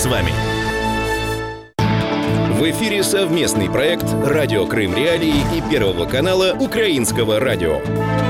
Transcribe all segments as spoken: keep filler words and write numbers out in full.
с вами. В эфире совместный проект «Радио Крым Реалии» и Первого канала Украинского радио.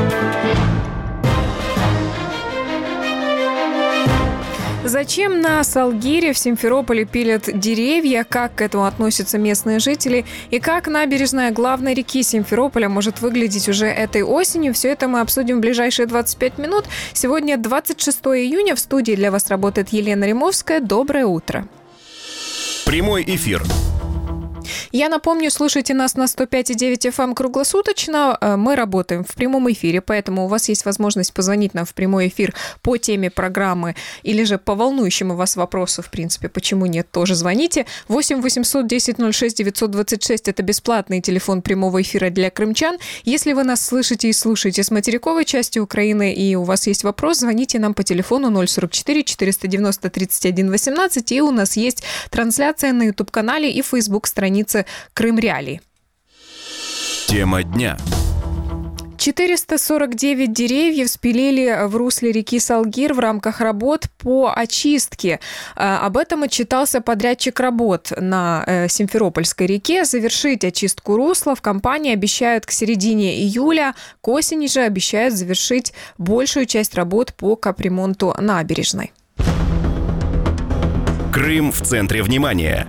Зачем на Салгире в Симферополе пилят деревья, как к этому относятся местные жители и как набережная главной реки Симферополя может выглядеть уже этой осенью, все это мы обсудим в ближайшие двадцать пять минут. Сегодня двадцать шестого июня, в студии для вас работает Елена Римовская. Доброе утро. Прямой эфир. Я напомню, слушайте нас на сто пять и девять эф эм круглосуточно. Мы работаем в прямом эфире, поэтому у вас есть возможность позвонить нам в прямой эфир по теме программы или же по волнующему вас вопросу, в принципе, почему нет, тоже звоните. восемь восемьсот десять ноль шесть девятьсот двадцать шесть – это бесплатный телефон прямого эфира для крымчан. Если вы нас слышите и слушаете с материковой части Украины и у вас есть вопрос, звоните нам по телефону ноль сорок четыре четыреста девяносто тридцать один восемнадцать, и у нас есть трансляция на YouTube-канале и Facebook-странице Крым Реалии. Тема дня. четыреста сорок девять деревьев спилили в русле реки Салгир в рамках работ по очистке. Об этом отчитался подрядчик работ на Симферопольской реке. Завершить очистку русла в компании обещают к середине июля. К осени же обещают завершить большую часть работ по капремонту набережной. Крым в центре внимания.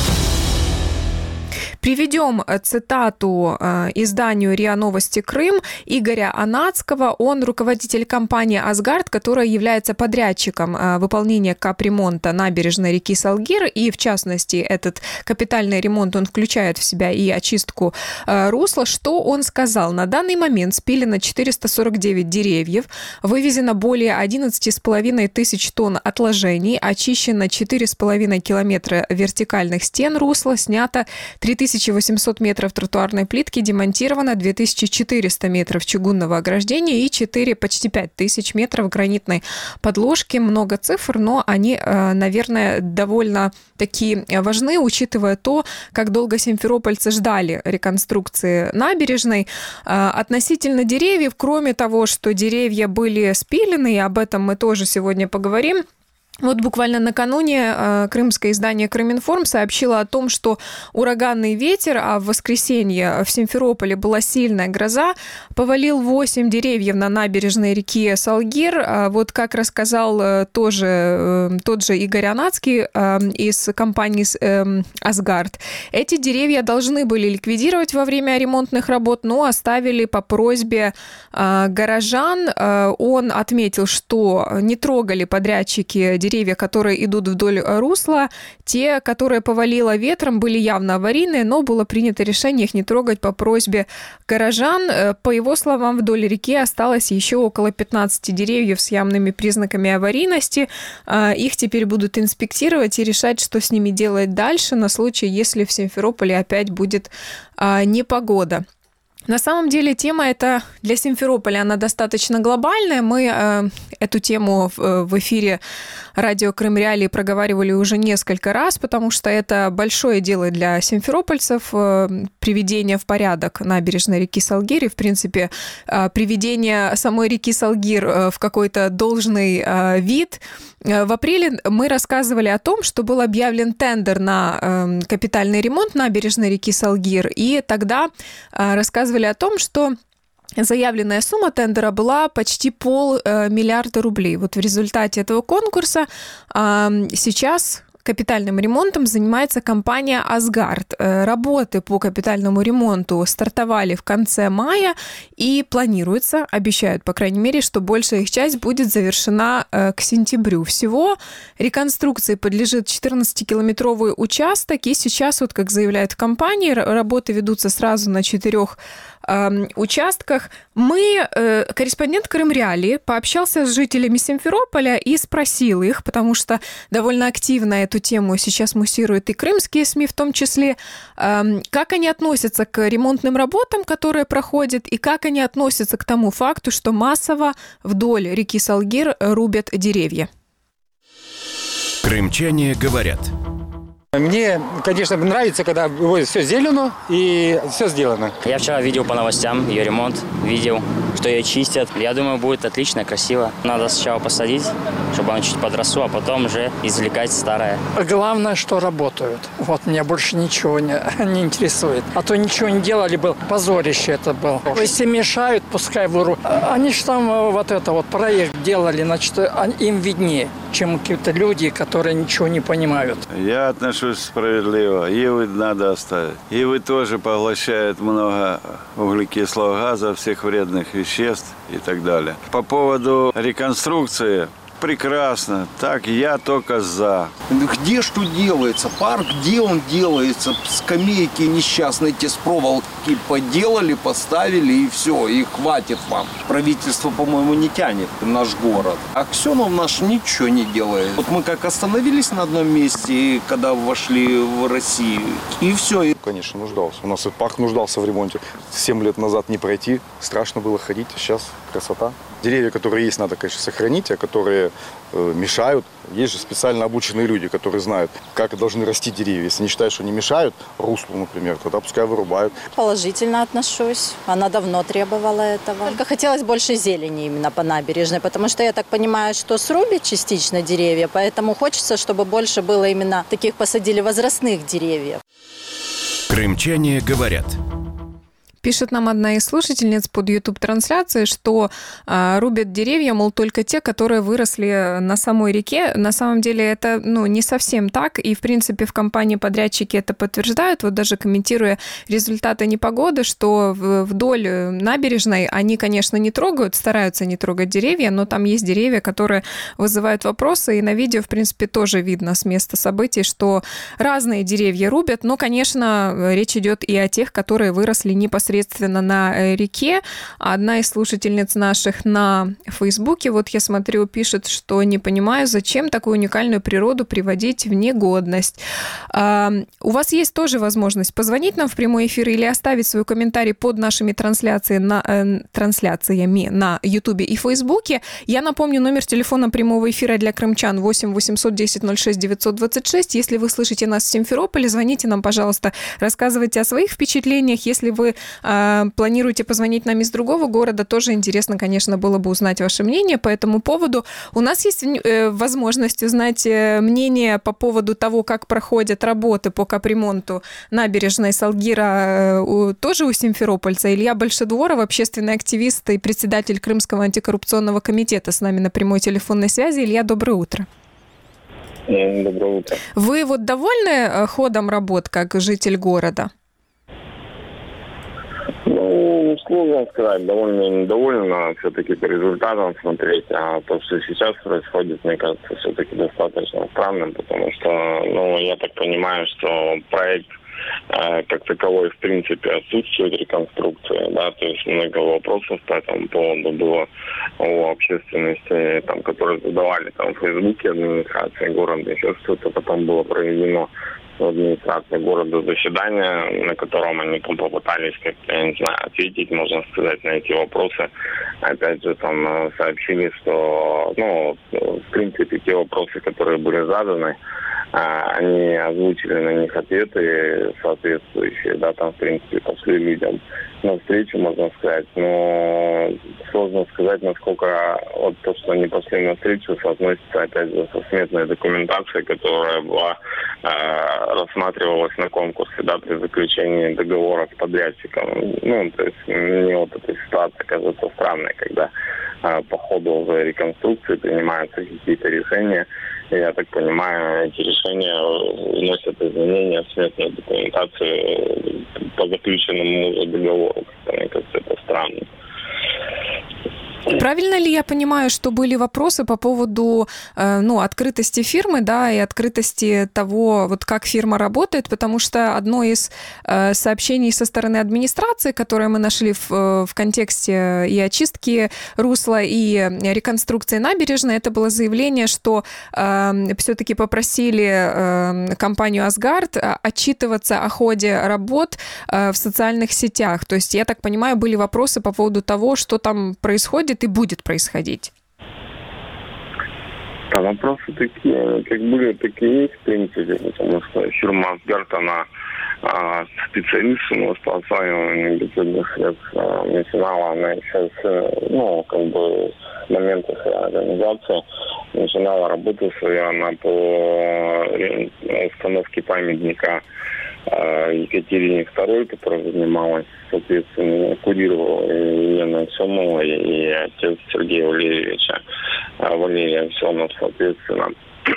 Приведем цитату э, изданию РИА Новости Крым Игоря Анацкого. Он руководитель компании «Асгард», которая является подрядчиком э, выполнения капремонта набережной реки Салгир. И, в частности, этот капитальный ремонт, он включает в себя и очистку э, русла. Что он сказал? На данный момент спилено четыреста сорок девять деревьев, вывезено более одиннадцать с половиной тысяч тонн отложений, очищено четыре с половиной километра вертикальных стен русла, снято три тысячи восемьсот метров тротуарной плитки, демонтировано две тысячи четыреста метров чугунного ограждения и четыре, почти пять тысяч метров гранитной подложки. Много цифр, но они, наверное, довольно такие важны, учитывая то, как долго симферопольцы ждали реконструкции набережной. Относительно деревьев, кроме того, что деревья были спилены, и об этом мы тоже сегодня поговорим, вот буквально накануне э, крымское издание «Крыминформ» сообщило о том, что ураганный ветер, а в воскресенье в Симферополе была сильная гроза, повалил восемь деревьев на набережной реки Салгир. А вот как рассказал э, тоже э, тот же Игорь Анацкий э, из компании э, «Асгард», эти деревья должны были ликвидировать во время ремонтных работ, но оставили по просьбе э, горожан. Э, он отметил, что не трогали подрядчики деревья, которые идут вдоль русла. Те, которые повалило ветром, были явно аварийные, но было принято решение их не трогать по просьбе горожан. По его словам, вдоль реки осталось еще около пятнадцати деревьев с явными признаками аварийности. Их теперь будут инспектировать и решать, что с ними делать дальше на случай, если в Симферополе опять будет непогода. На самом деле тема эта для Симферополя, она достаточно глобальная. Мы э, эту тему в, в эфире радио Крым Реалии проговаривали уже несколько раз, потому что это большое дело для симферопольцев, э, приведение в порядок набережной реки Салгир и, в принципе, э, приведение самой реки Салгир э, в какой-то должный э, вид. В апреле мы рассказывали о том, что был объявлен тендер на э, капитальный ремонт набережной реки Салгир, и тогда э, рассказывали о том, что заявленная сумма тендера была почти полмиллиарда рублей. Вот в результате этого конкурса э, сейчас капитальным ремонтом занимается компания «Асгард». Работы по капитальному ремонту стартовали в конце мая и планируется, обещают, по крайней мере, что большая их часть будет завершена к сентябрю. Всего реконструкции подлежит четырнадцатикилометровый участок, и сейчас, вот как заявляют в компании, работы ведутся сразу на четырех участках. Мы, корреспондент Крым Реалии, пообщался с жителями Симферополя и спросил их, потому что довольно активно эту тему сейчас муссируют и крымские СМИ в том числе, как они относятся к ремонтным работам, которые проходят, и как они относятся к тому факту, что массово вдоль реки Салгир рубят деревья. Крымчане говорят. Мне, конечно, нравится, когда все зелено и все сделано. Я вчера видел по новостям ее ремонт, видел. что ее чистят. Я думаю, будет отлично, красиво. Надо сначала посадить, чтобы оно чуть подросло, а потом уже извлекать старое. Главное, что работают. Вот меня больше ничего не, не интересует. А то ничего не делали, был позорище это было. Если мешают, пускай выру. Они же там вот это вот проект делали, значит, им виднее, чем какие-то люди, которые ничего не понимают. Я отношусь справедливо. Ивы надо оставить. Ивы тоже поглощают много углекислого газа, всех вредных веществ и так далее. По поводу реконструкции, прекрасно. Так, я только за. Где что делается? Парк, где он делается? Скамейки несчастные, те с проволоки поделали, поставили и все, и хватит вам. Правительство, по-моему, не тянет наш город. Аксенов наш ничего не делает. Вот мы как остановились на одном месте, когда вошли в Россию, и все. Конечно, нуждался. У нас и парк нуждался в ремонте. Семь лет назад не пройти, страшно было ходить, а сейчас красота. Деревья, которые есть, надо, конечно, сохранить, а которые э, мешают. Есть же специально обученные люди, которые знают, как должны расти деревья. Если не считают, что они мешают руслу, например, тогда пускай вырубают. Положительно отношусь. Она давно требовала этого. Только хотелось больше зелени именно по набережной, потому что я так понимаю, что срубят частично деревья, поэтому хочется, чтобы больше было именно таких посадили возрастных деревьев. Крымчане говорят. Пишет нам одна из слушательниц под YouTube-трансляцией, что а, рубят деревья, мол, только те, которые выросли на самой реке. На самом деле это, ну, не совсем так. И, в принципе, в компании-подрядчики это подтверждают. Вот даже комментируя результаты непогоды, что вдоль набережной они, конечно, не трогают, стараются не трогать деревья, но там есть деревья, которые вызывают вопросы. И на видео, в принципе, тоже видно с места событий, что разные деревья рубят. Но, конечно, речь идет и о тех, которые выросли непосредственно на реке. Одна из слушательниц наших на Фейсбуке, вот я смотрю, пишет, что не понимаю, зачем такую уникальную природу приводить в негодность. А, у вас есть тоже возможность позвонить нам в прямой эфир или оставить свой комментарий под нашими трансляциями на, э, трансляциями на Ютубе и Фейсбуке. Я напомню, номер телефона прямого эфира для крымчан восемь восемьсот десять ноль шесть девятьсот двадцать шесть. Если вы слышите нас в Симферополе, звоните нам, пожалуйста, рассказывайте о своих впечатлениях. Если вы планируете позвонить нам из другого города, тоже интересно, конечно, было бы узнать ваше мнение по этому поводу. У нас есть возможность узнать мнение по поводу того, как проходят работы по капремонту набережной Салгира, тоже у симферопольца. Илья Большедворов, общественный активист и председатель Крымского антикоррупционного комитета, с нами на прямой телефонной связи. Илья, доброе утро. Доброе утро. Вы вот довольны ходом работ как житель города? Ну, сложно сказать, довольно недовольно все-таки по результатам смотреть, а то, что сейчас происходит, мне кажется, все-таки достаточно странным, потому что, ну, я так понимаю, что проект э, как таковой, в принципе, отсутствует реконструкция, да, то есть много вопросов по этому поводу было у общественности, там, которые задавали там в Фейсбуке администрации города, еще что-то потом было проведено в администрации города заседание, на котором они там попытались как-то, я не знаю, ответить, можно сказать, на эти вопросы. Опять же, там сообщили, что, ну, в принципе, те вопросы, которые были заданы, они озвучили на них ответы соответствующие, да, там, в принципе, пошли людям навстречу, можно сказать, но сложно сказать, насколько вот то, что они пошли навстречу, соотносится, опять же, со сметной документацией, которая была, э, рассматривалась на конкурсе, да, при заключении договора с подрядчиком. Ну, то есть мне вот эта ситуация кажется странной, когда э, по ходу уже реконструкции принимаются какие-то решения. И, я так понимаю, эти решения вносят изменения в сметную документацию по заключенному договору. Мне кажется, это странно. Правильно ли я понимаю, что были вопросы по поводу ну, открытости фирмы, да, и открытости того, вот как фирма работает, потому что одно из сообщений со стороны администрации, которое мы нашли в, в контексте и очистки русла, и реконструкции набережной, это было заявление, что э, все-таки попросили э, компанию «Асгард» отчитываться о ходе работ э, в социальных сетях. То есть, я так понимаю, были вопросы по поводу того, что там происходит и будет происходить. Да, вопросы такие, как были, так и есть, в принципе, потому что фирма «Асгард», она специалистом по осваиванию бюджетных средств начинала она еще с, ну, как бы, с момента своей организации, начинала работу свою, она по установке памятника Екатерине второй, которая занималась, соответственно, курировала Елена Аксенова и отец Сергея Валерьевича, Валерия Аксенов, соответственно.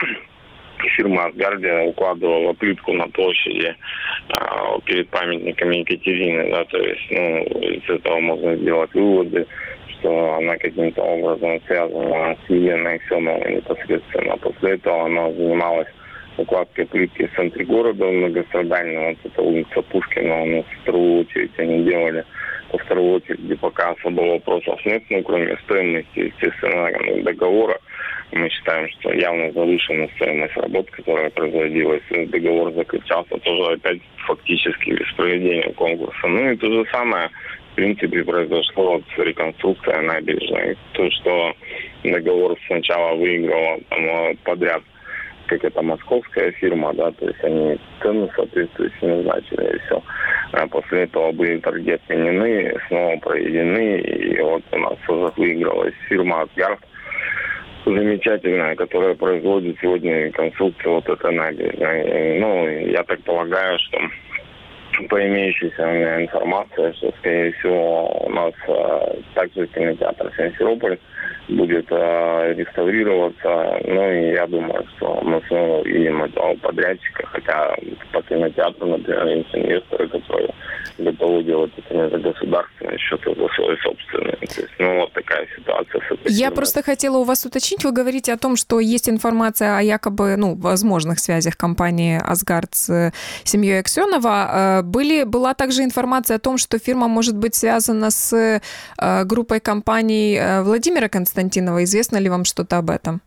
Фирма «Асгардия» укладывала плитку на площади а, перед памятниками Екатерины, да, то есть, ну, из этого можно сделать выводы, что она каким-то образом связана с Еленой Аксеновой непосредственно. После этого она занималась укладкой плитки в центре города многострадального, вот это улица Пушкина, у нас в вторую очередь они делали. Во вторую очередь, где пока особо вопросов нет, ну, кроме стоимости, естественно, договора. Мы считаем, что явно завышена стоимость работ, которая производилась. Договор заключался тоже опять фактически без проведения конкурса. Ну и то же самое, в принципе, произошло вот с реконструкцией набережной. То, что договор сначала выиграла там, подряд какая-то московская фирма, да, то есть они цену соответствующие назначили, и все. А после этого были торги отменены, снова проведены, и вот у нас уже выигралась фирма «Асгард», замечательная, которая производит сегодня реконструкцию вот этой набережной. Ну, я так полагаю, что по имеющейся у меня информации, что, скорее всего, у нас а, также кинотеатр «Симферополь» будет а, реставрироваться. Ну, и я думаю, что мы снова увидим этого подрядчика, хотя по кинотеатру, например, есть инвесторы, которые готовы делать это не за государственный счет, а за свой собственный. То есть, ну, вот такая ситуация. Я просто хотела у вас уточнить, вы говорите о том, что есть информация о якобы, ну, возможных связях компании «Асгард» с семьей Аксенова. Были, была также информация о том, что фирма может быть связана с группой компаний Владимира Константинова. Известно ли вам что-то об этом?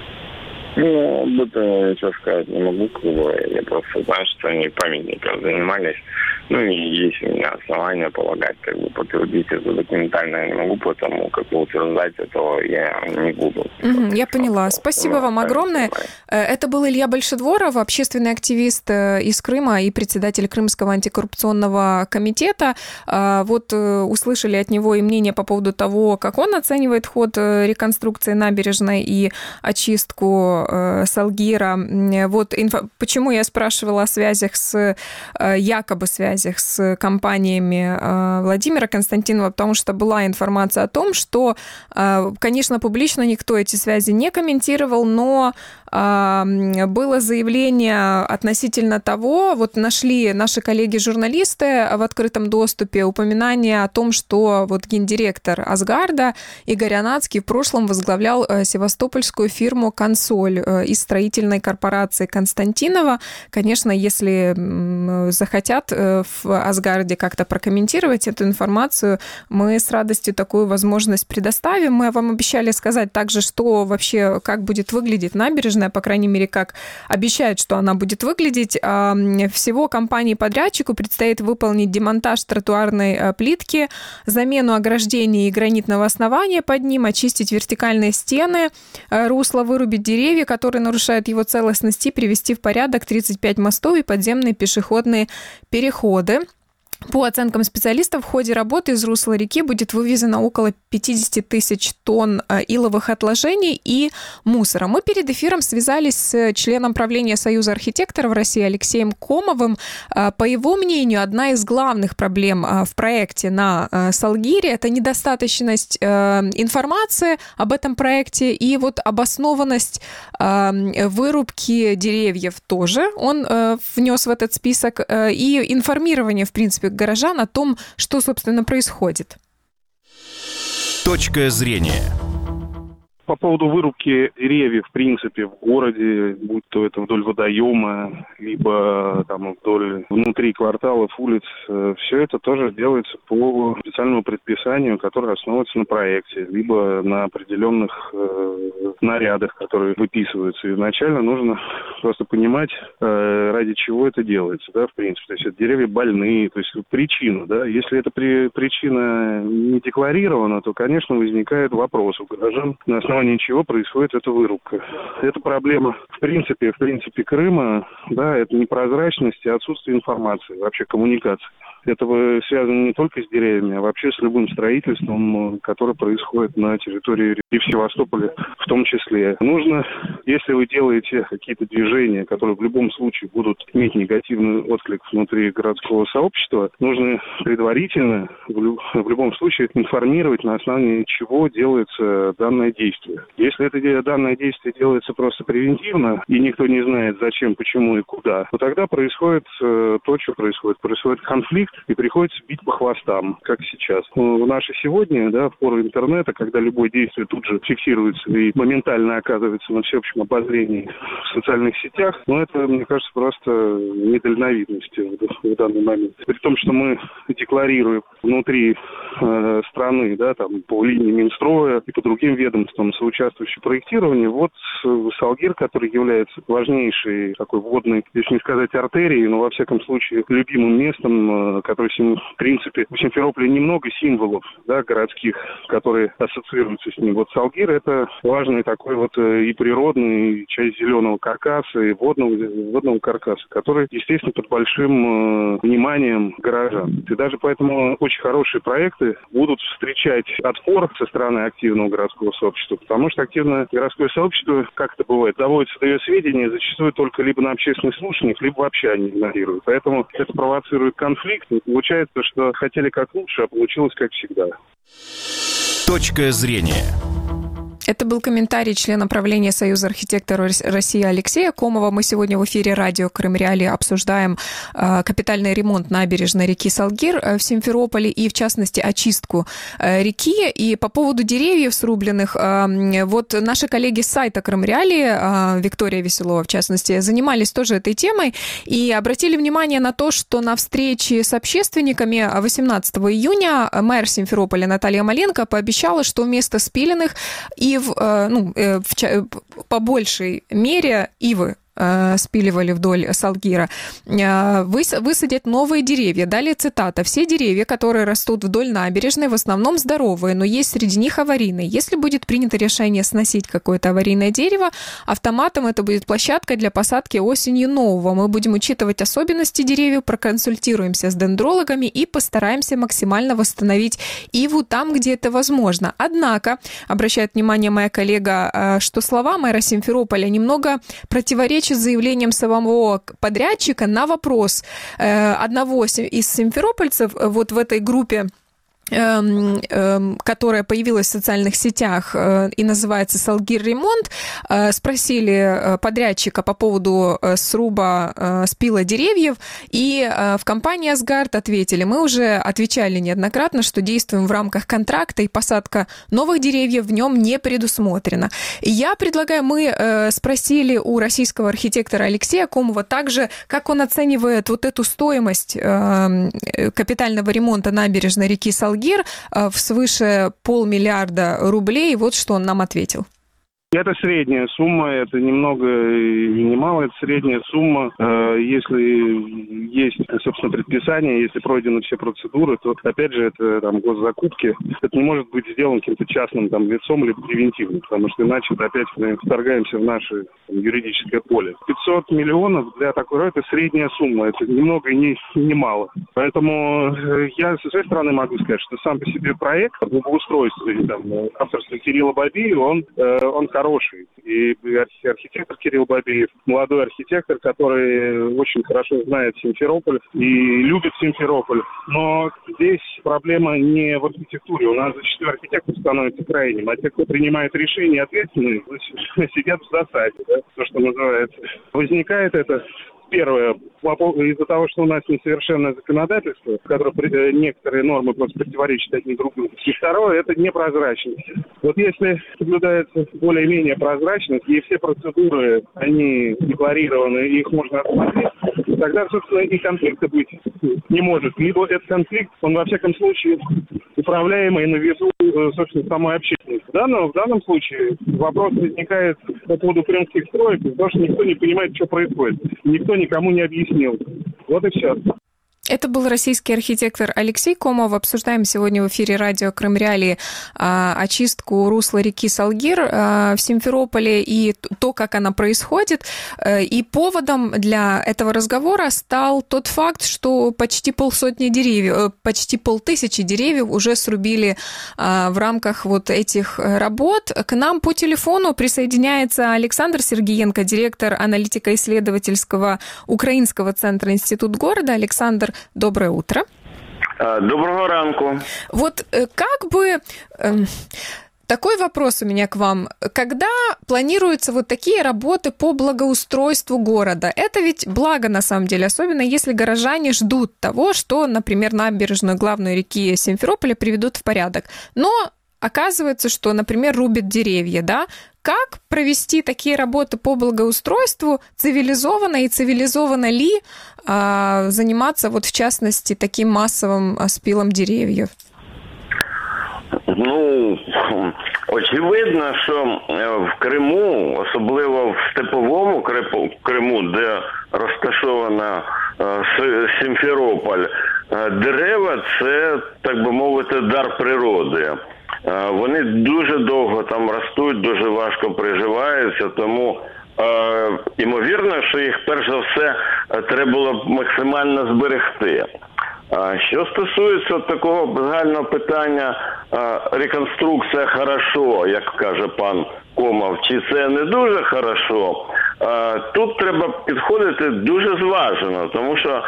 Ну, об этом я ничего сказать не могу, как бы. Я просто знаю, что они памятником занимались. Ну, и есть у меня основания полагать, как бы, подтвердить это документально я не могу, потому как бы утверждать этого я не буду. Угу, я поняла. Спасибо вам огромное. Это был Илья Большедворов, общественный активист из Крыма и председатель Крымского антикоррупционного комитета. Вот услышали от него и мнение по поводу того, как он оценивает ход реконструкции набережной и очистку Салгира. Вот инфо... почему я спрашивала о связях с, якобы связях с компаниями Владимира Константинова, потому что была информация о том, что, конечно, публично никто эти связи не комментировал, но было заявление относительно того, вот нашли наши коллеги-журналисты в открытом доступе упоминание о том, что вот гендиректор «Асгарда» Игорь Анацкий в прошлом возглавлял севастопольскую фирму «Консоль» из строительной корпорации Константинова. Конечно, если захотят в «Асгарде» как-то прокомментировать эту информацию, мы с радостью такую возможность предоставим. Мы вам обещали сказать также, что вообще, как будет выглядеть набережная, по крайней мере, как обещают, что она будет выглядеть. Всего компании-подрядчику предстоит выполнить демонтаж тротуарной плитки, замену ограждений и гранитного основания под ним, очистить вертикальные стены, русло, вырубить деревья, которые нарушают его целостность, и привести в порядок тридцать пять мостов и подземные пешеходные переходы. По оценкам специалистов, в ходе работы из русла реки будет вывезено около пятьдесят тысяч тонн иловых отложений и мусора. Мы перед эфиром связались с членом правления Союза архитекторов России Алексеем Комовым. По его мнению, одна из главных проблем в проекте на Салгире – это недостаточность информации об этом проекте и вот обоснованность вырубки деревьев тоже. Он внес в этот список и информирование, в принципе, горожан о том, что, собственно, происходит. Точка зрения. По поводу вырубки деревьев, в принципе, в городе, будь то это вдоль водоема, либо там вдоль внутри кварталов, улиц, все это тоже делается по специальному предписанию, которое основывается на проекте, либо на определенных э, нарядах, которые выписываются. Изначально нужно просто понимать, э, ради чего это делается, да, в принципе. То есть это деревья больные, то есть причина, да. Если эта при, причина не декларирована, то, конечно, возникает вопрос у горожан, на основе основании чего происходит эта вырубка. Это проблема, в принципе, в принципе Крыма, да, это непрозрачность и отсутствие информации, вообще коммуникации. Это связано не только с деревьями, а вообще с любым строительством, которое происходит на территории и в Севастополе в том числе. Нужно, если вы делаете какие-то движения, которые в любом случае будут иметь негативный отклик внутри городского сообщества, нужно предварительно, в любом случае, информировать, на основании чего делается данное действие. Если это данное действие делается просто превентивно, и никто не знает, зачем, почему и куда, то тогда происходит то, что происходит. Происходит конфликт, и приходится бить по хвостам, как сейчас. В наше сегодня, да, в пору интернета, когда любое действие тут же фиксируется и моментально оказывается на всеобщем обозрении в социальных сетях, ну, это, мне кажется, просто недальновидность в, в данный момент. При том, что мы декларируем внутри э, страны, да, там, по линии Минстроя и по другим ведомствам, соучаствующие в проектировании, вот Салгир, который является важнейшей такой водной, если не сказать артерией, но, во всяком случае, любимым местом, э, который, в принципе, у Симферополя немного символов, да, городских, которые ассоциируются с ним. Вот Салгир – это важный такой вот и природный, и часть зеленого каркаса, и водного, водного каркаса, который, естественно, под большим э, вниманием горожан. И даже поэтому очень хорошие проекты будут встречать отпор со стороны активного городского сообщества, потому что активное городское сообщество, как это бывает, доводится до ее сведения зачастую только либо на общественных слушаниях, либо вообще они игнорируют. Поэтому это провоцирует конфликт. И получается, что хотели как лучше, а получилось как всегда. Точка зрения. Это был комментарий члена правления Союза архитекторов России Алексея Комова. Мы сегодня в эфире радио Крым Реалии обсуждаем э, капитальный ремонт набережной реки Салгир в Симферополе и, в частности, очистку э, реки. И по поводу деревьев срубленных, э, вот наши коллеги с сайта Крым Реалии, э, Виктория Веселова, в частности, занимались тоже этой темой и обратили внимание на то, что на встрече с общественниками восемнадцатого июня мэр Симферополя Наталья Маленко пообещала, что вместо спиленных и в, ну, в, по большей мере ивы спиливали вдоль Салгира, высадят новые деревья. Далее цитата. «Все деревья, которые растут вдоль набережной, в основном здоровые, но есть среди них аварийные. Если будет принято решение сносить какое-то аварийное дерево, автоматом это будет площадка для посадки осенью нового. Мы будем учитывать особенности деревьев, проконсультируемся с дендрологами и постараемся максимально восстановить иву там, где это возможно». Однако, обращает внимание моя коллега, что слова мэра Симферополя немного противоречат с заявлением самого подрядчика на вопрос одного из симферопольцев вот в этой группе, которая появилась в социальных сетях и называется «Салгир ремонт», спросили подрядчика по поводу сруба спила деревьев, и в компании «Асгард» ответили: мы уже отвечали неоднократно, что действуем в рамках контракта, и посадка новых деревьев в нем не предусмотрена. Я предлагаю, мы спросили у российского архитектора Алексея Комова также, как он оценивает вот эту стоимость капитального ремонта набережной реки Салгир в свыше полмиллиарда рублей. Вот что он нам ответил. Это средняя сумма, это ни много и ни мало, это средняя сумма. Если есть, собственно, предписание, если пройдены все процедуры, то, опять же, это там госзакупки. Это не может быть сделано каким-то частным там лицом или превентивно, потому что иначе опять мы вторгаемся в наше там, юридическое поле. пятьсот миллионов для такой это средняя сумма, это ни много и ни, ни мало. Поэтому я со своей стороны могу сказать, что сам по себе проект благоустройства авторства Кирилла Бабиева, он, он хороший. И архитектор Кирилл Бабиев, молодой архитектор, который очень хорошо знает Симферополь и любит Симферополь. Но здесь проблема не в архитектуре. У нас зачастую архитектор становится крайним, а те, кто принимает решения, ответственные, сидят в засаде, да, то, что называется. Возникает это... Первое, из-за того, что у нас несовершенное законодательство, в котором некоторые нормы просто противоречат одни другим. И второе, это непрозрачность. Вот если соблюдается более-менее прозрачность, и все процедуры, они декларированы, и их можно рассмотреть, тогда, собственно, и конфликта быть не может. Либо этот конфликт, он, во всяком случае, управляемый на виду, собственно, самой общественности. В данном, в данном случае вопрос возникает по поводу крымских строек, потому что никто не понимает, что происходит. Никто никому не объяснил. Вот и все. Это был российский архитектор Алексей Комов. Обсуждаем сегодня в эфире радио Крым Реалии очистку русла реки Салгир в Симферополе и то, как она происходит. И поводом для этого разговора стал тот факт, что почти полсотни деревьев, почти полтысячи деревьев уже срубили в рамках вот этих работ. К нам по телефону присоединяется Александр Сергеенко, директор аналитико-исследовательского Украинского центра «Институт города». Александр, доброе утро. Доброго ранку. Вот как бы... Такой вопрос у меня к вам. Когда планируются вот такие работы по благоустройству города, это ведь благо на самом деле, особенно если горожане ждут того, что, например, набережную главной реки Симферополя приведут в порядок. Но оказывается, что, например, рубят деревья, да? Как провести такие работы по благоустройству цивилизованно и цивилизованно ли а, заниматься вот в частности таким массовым спилом деревьев? Ну, очевидно, що в Криму, особливо в Степовому Криму, де розташована Сімферополь, дерева – це, так би мовити, дар природи. Вони дуже довго там ростуть, дуже важко приживаються, тому е, ймовірно, що їх перш за все треба було б максимально зберегти. Що стосується такого загального питання реконструкція хорошо, як каже пан Комов, чи це не дуже хорошо, тут треба підходити дуже зважено, тому що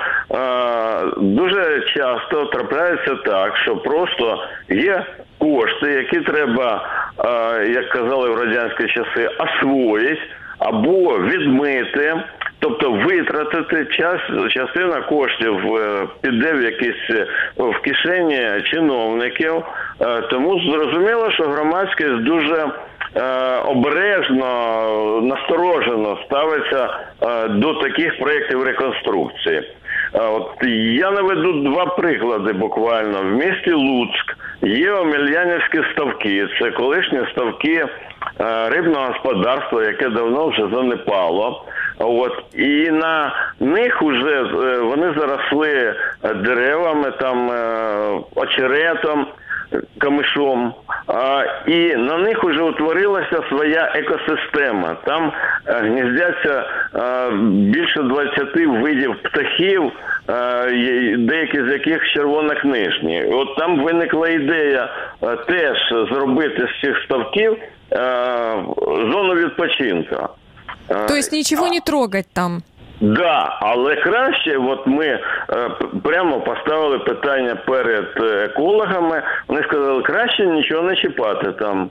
дуже часто трапляється так, що просто є кошти, які треба, як казали в радянські часи, освоїти або відмити. Тобто витратити час, частина коштів піде в якісь в кишені чиновників. Тому зрозуміло, що громадськість дуже обережно, насторожено ставиться до таких проєктів реконструкції. От я наведу два приклади буквально. В місті Луцьк є Омельянівські ставки. Це колишні ставки рибного господарства, яке давно вже занепало. От, і на них вже вони заросли деревами, там, очеретом, камишом, а, і на них вже утворилася своя екосистема. Там а, гніздяться а, більше двадцяти видів птахів, а, деякі з яких червонокнижні. От там виникла ідея а, теж зробити з цих ставків а, зону відпочинку. То есть ничего не трогать там? Да, але краще, от ми е, прямо поставили питання перед екологами, вони сказали, краще нічого не чіпати там.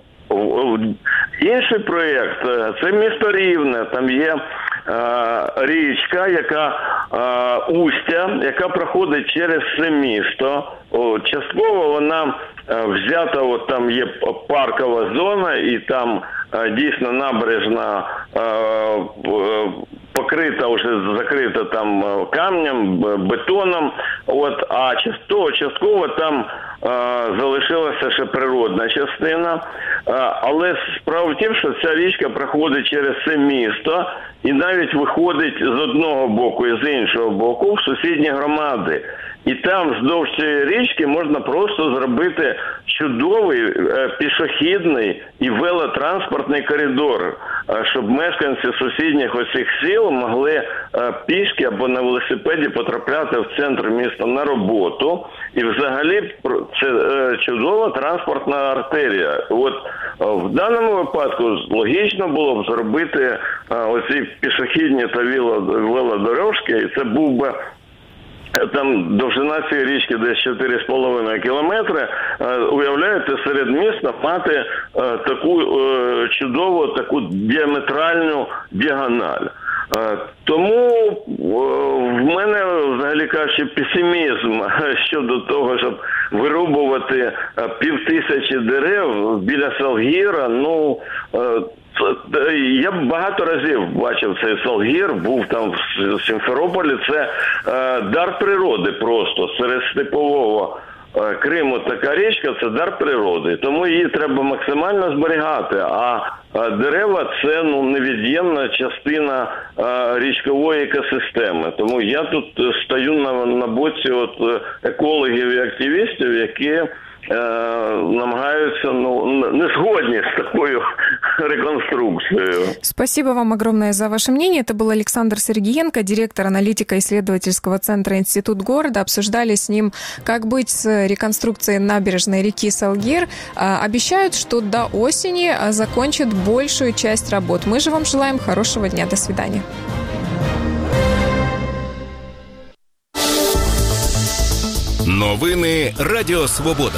Інший проєкт – це місто Рівне, там є е, річка, яка е, устя, яка проходить через це місто. О, частково вона е, взята, от там є паркова зона і там е, дійсно набережна е, е, покрита, вже закрита там камнем, бетоном, от, а частково, частково там а, залишилася ще природна частина. А, але справа в тім, що ця річка проходить через це місто і навіть виходить з одного боку і з іншого боку в сусідні громади. І там вздовж цієї річки можна просто зробити чудовий е, пішохідний і велотранспортний коридор, е, щоб мешканці сусідніх оцих сіл могли е, пішки або на велосипеді потрапляти в центр міста на роботу. І взагалі це е, чудова транспортна артерія. От е, в даному випадку логічно було б зробити е, оці пішохідні та велодорожки, і це був би там довжина цієї річки десь чотири з половиною кілометри. Уявляєте, серед міста мати таку чудову, таку діаметральну діагональ. Тому в мене, взагалі кажучи, песимізм щодо того, щоб вирубувати півтисячі дерев біля Салгіра. Ну, я багато разів бачив цей Салгір, був там в Сімферополі. Це дар природи просто серед степового Криму така річка – це дар природи, тому її треба максимально зберігати. А Дерева – це ну, невід'ємна частина а, річкової екосистеми. Тому я тут стою на, на боці от, екологів і активістів, які е, намагаються, ну, не згодні з такою реконструкцией. Спасибо вам огромное за ваше мнение. Это был Александр Сергиенко, директор аналитико-исследовательского центра «Институт города». Обсуждали с ним, как быть с реконструкцией набережной реки Салгир. Обещают, что до осени закончат большую часть работ. Мы же вам желаем хорошего дня. До свидания. Новини Радіо Свобода.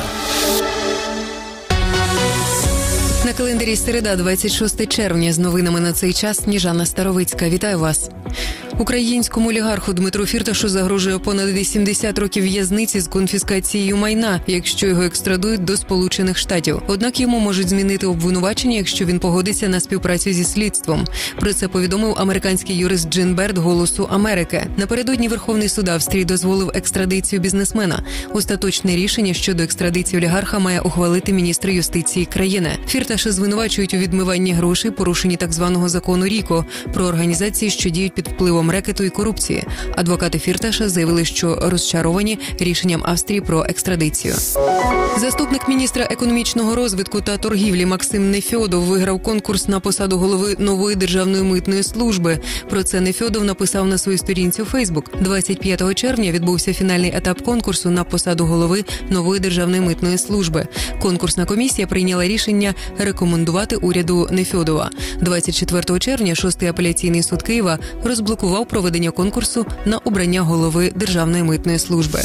На календарі середа, двадцять шостого червня. З новинами на цей час Сніжана Старовицька. Вітаю вас. Українському олігарху Дмитру Фірташу загрожує понад вісімдесят років в'язниці з конфіскацією майна, якщо його екстрадують до Сполучених Штатів. Однак йому можуть змінити обвинувачення, якщо він погодиться на співпрацю зі слідством. Про це повідомив американський юрист Джин Берд «Голосу Америки». Напередодні Верховний суд Австрії дозволив екстрадицію бізнесмена. Остаточне рішення щодо екстрадиції олігарха має ухвалити міністр юстиції країни. Фірташа звинувачують у відмиванні грошей, порушенні так званого закону Ріко про організації, що діють під впливом рекету і корупції. Адвокати Фірташа заявили, що розчаровані рішенням Австрії про екстрадицію. Заступник міністра економічного розвитку та торгівлі Максим Нефьодов виграв конкурс на посаду голови нової державної митної служби. Про це Нефьодов написав на своїй сторінці у Фейсбук. двадцять п'ятого червня відбувся фінальний етап конкурсу на посаду голови нової державної митної служби. Конкурсна комісія прийняла рішення рекомендувати уряду Нефьодова. двадцять четвертого червня шостий апеляційний суд Києва розблокував проведення конкурсу на обрання голови Державної митної служби.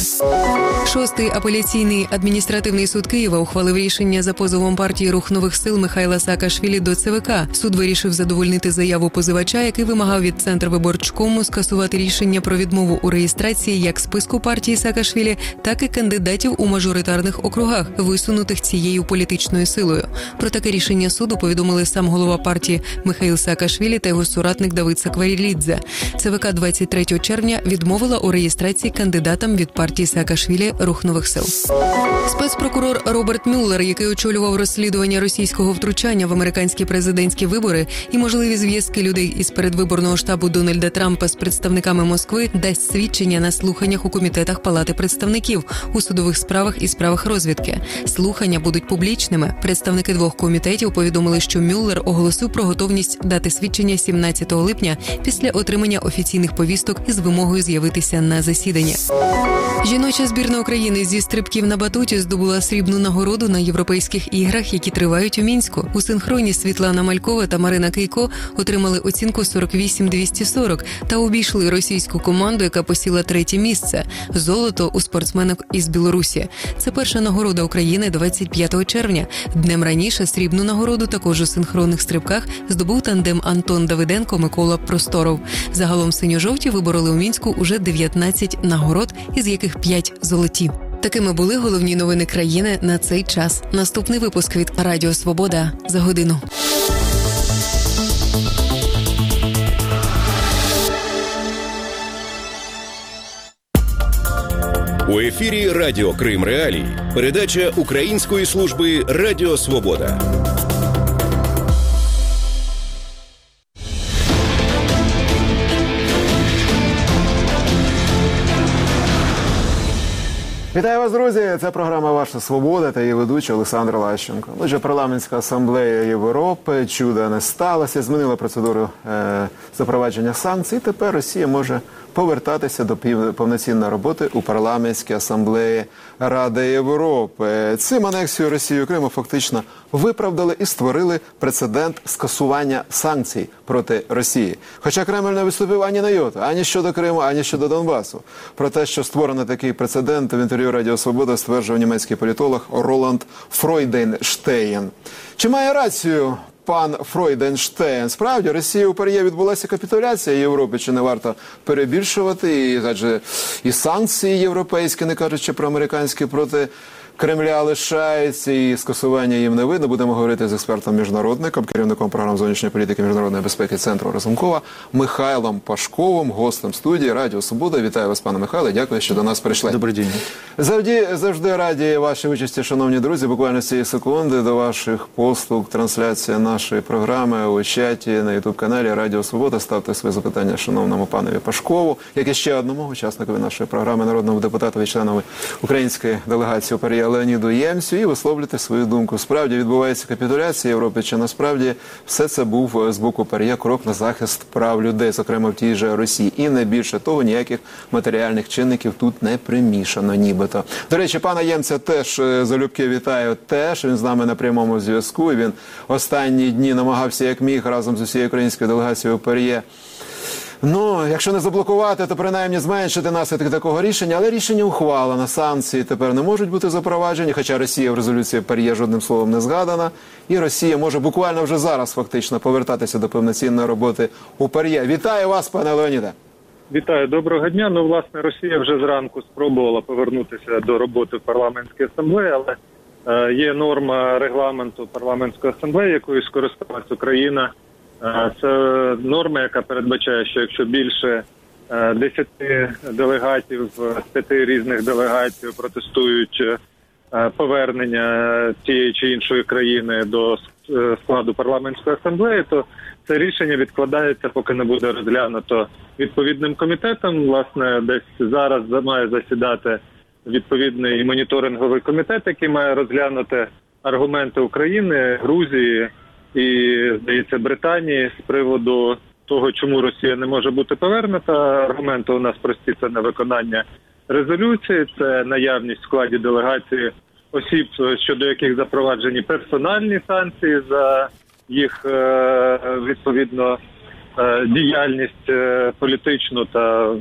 Шостий апеляційний адміністративний суд Києва ухвалив рішення за позовом партії «Рух нових сил» Михайла Саакашвілі до ЦВК. Суд вирішив задовольнити заяву позивача, який вимагав від Центрвиборчкому скасувати рішення про відмову у реєстрації як списку партії Саакашвілі, так і кандидатів у мажоритарних округах, висунутих цією політичною силою. Про таке рішення суду повідомили сам голова партії Михаїл Саакашвілі та його соратник Давид Сакварілідзе. ЦВК двадцять третього червня відмовила у реєстрації кандидатам від партії Саакашвілі «Рух нових сил». Спецпрокурор Роберт Мюллер, який очолював розслідування російського втручання в американські президентські вибори і можливі зв'язки людей із передвиборного штабу Дональда Трампа з представниками Москви, дасть свідчення на слуханнях у комітетах Палати представників, у судових справах і справах розвідки. Слухання будуть публічними. Представники двох комітетів повідомили, що Мюллер оголосив про готовність дати свідчення сімнадцятого липня після отримання офіційних повісток із вимогою з'явитися на засіданні. Жіноча збірна України зі стрибків на батуті здобула срібну нагороду на Європейських іграх, які тривають у Мінську. У синхроні Світлана Малькова та Марина Кейко отримали оцінку сорок вісім двісті сорок та обійшли російську команду, яка посіла третє місце – золото у спортсменок із Білорусі. Це перша нагорода України двадцять п'ятого червня. Днем раніше срібну нагороду також у синхронних стрибках здобув тандем Антон Давиденко-Микола Просторов. Загалом синьо-жовті вибороли у Мінську уже дев'ятнадцять нагород, із яких п'ять золоті. Такими були головні новини країни на цей час. Наступний випуск від Радіо Свобода за годину. У ефірі Радіо Крим Реалії. Передача Української служби Радіо Свобода. Вітаю вас, друзі! Це програма «Ваша свобода» та її ведучий Олександр Лащенко. Отже, парламентська асамблея Європи чуда не сталося, змінила процедуру е, запровадження санкцій. Тепер Росія може повертатися до повноцінної роботи у парламентській асамблеї Ради Європи. Цим анексію Росії Криму фактично виправдали і створили прецедент скасування санкцій проти Росії. Хоча Кремль не виступив ані на йоту, ані щодо Криму, ані щодо Донбасу. Про те, що створено такий прецедент, в інтерв'ю Радіо Свобода стверджував німецький політолог Роланд Фройденштейн. Чи має рацію пан Фройденштейн? Справді, Росія у Пар'є відбулася капітуляція Європи, чи не варто перебільшувати, і, адже і санкції європейські, не кажучи про американські, проти Кремля лишається і скасування їм не видно. Будемо говорити з експертом-міжнародником, керівником програм зовнішньої політики міжнародної безпеки Центру Разумкова Михайлом Пашковим, гостем студії Радіо Свобода. Вітаю вас, пане Михайле, дякую, що до нас прийшли. Добрий день. Завжди, завжди раді вашій участі, шановні друзі. Буквально з цієї секунди до ваших послуг трансляція нашої програми у чаті на ютуб-каналі Радіо Свобода. Ставте свої запитання шановному панові Пашкову, як і ще одному учасникові нашої програми, народному депутату і членові української делегації у ПАРЄ Леоніду Ємцю, і висловлюйте свою думку. Справді відбувається капітуляція Європи, чи насправді все це був з боку ПАРЄ крок на захист прав людей, зокрема в тій же Росії. І не більше того, ніяких матеріальних чинників тут не примішано нібито. До речі, пана Ємця теж залюбки вітаю, теж він з нами на прямому зв'язку. Він останні дні намагався як міг разом з усією українською делегацією у ПАРЄ, ну, якщо не заблокувати, то принаймні зменшити наслідки такого рішення. Але рішення ухвалено, санкції тепер не можуть бути запроваджені, хоча Росія в резолюції ПАРЄ жодним словом не згадана. І Росія може буквально вже зараз фактично повертатися до повноцінної роботи у ПАРЄ. Вітаю вас, пане Леоніде. Вітаю, доброго дня. Ну, власне, Росія вже зранку спробувала повернутися до роботи в парламентській асамблеї, але е, є норма регламенту парламентської асамблеї, якою скористалась Україна. Це норма, яка передбачає, що якщо більше десяти делегатів з п'яти різних делегацій протестують повернення тієї чи іншої країни до складу парламентської асамблеї, то це рішення відкладається, поки не буде розглянуто відповідним комітетом. Власне, десь зараз має засідати відповідний моніторинговий комітет, який має розглянути аргументи України, Грузії і, здається, Британії з приводу того, чому Росія не може бути повернута. Аргументи у нас прості: це невиконання резолюції, це наявність в складі делегації осіб, щодо яких запроваджені персональні санкції за їх, відповідно, діяльність політичну та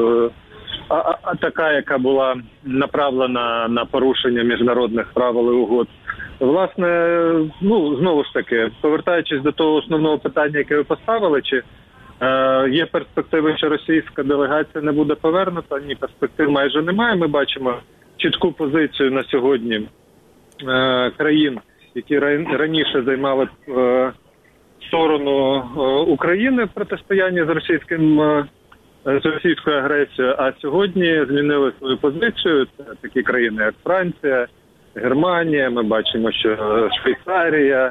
а, а така, яка була направлена на порушення міжнародних правил і угод. Власне, ну, знову ж таки, повертаючись до того основного питання, яке ви поставили, чи е, є перспективи, що російська делегація не буде повернута? Ні, перспектив майже немає. Ми бачимо чітку позицію на сьогодні е, країн, які раніше займали е, сторону е, України в протистоянні з російським е, з російською агресією, а сьогодні змінили свою позицію. Це такі країни, як Франція, Германія, ми бачимо, що Швейцарія,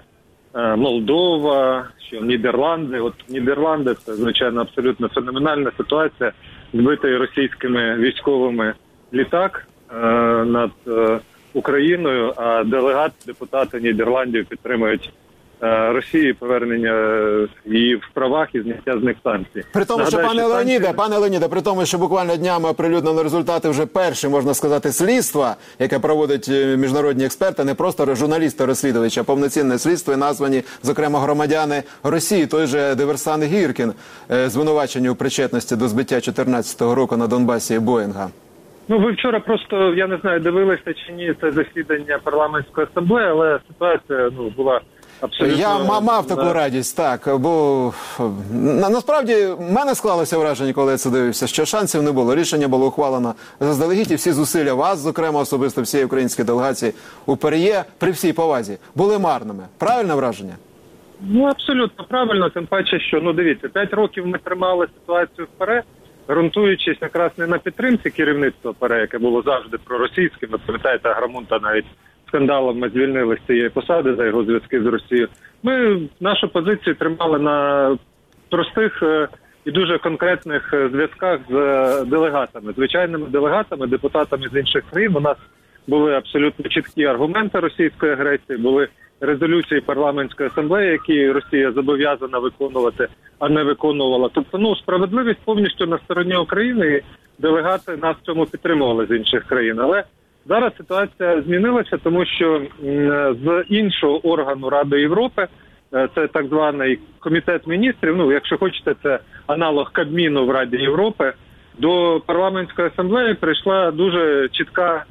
Молдова, що Нідерланди. От Нідерланди – це, звичайно, абсолютно феноменальна ситуація. Збитий російськими військовими літак е, над е, Україною, а делегат, депутати Нідерландів підтримують е, Росії повернення її в правах і зняття з них санкцій. При тому, Нагадаю, що, пане що Леоніде, санкції... пане Леоніде, при тому, що буквально днями оприлюднили результати вже перші, можна сказати, слідства, яке проводять міжнародні експерти, не просто журналісти-розслідувачі, а повноцінне слідство, і названі, зокрема, громадяни Росії. Той же диверсант Гіркін, звинувачені у причетності до збиття чотирнадцятого року на Донбасі Боїнга. Ну, ви вчора просто, я не знаю, дивилися чи ні це засідання парламентської асамблеї, але ситуація, ну, була абсолютно... Я мав таку радість, так, бо на, насправді в мене склалося враження, коли я це дивився, що шансів не було. Рішення було ухвалено заздалегідь, і всі зусилля вас, зокрема, особисто всієї української делегації у ПАРЄ, при всій повазі, були марними. Правильне враження? Ну, абсолютно правильно, тим паче, що, ну, дивіться, п'ять років ми тримали ситуацію в ПАРЄ, ґрунтуючись якраз не на підтримці керівництва ПАРЄ, яке було завжди проросійським. Ви пам'ятаєте, Аграмунта навіть скандалом ми звільнили з цієї посади за його зв'язки з Росією. Ми нашу позицію тримали на простих і дуже конкретних зв'язках з делегатами, звичайними делегатами, депутатами з інших країн. У нас були абсолютно чіткі аргументи російської агресії, були резолюції парламентської асамблеї, які Росія зобов'язана виконувати, а не виконувала. Тобто, ну, справедливість повністю на стороні України, і делегати нас в цьому підтримували з інших країн. Але зараз ситуація змінилася, тому що з іншого органу Ради Європи, це так званий Комітет міністрів, ну, якщо хочете, це аналог Кабміну в Раді Європи, до парламентської асамблеї прийшла дуже чітка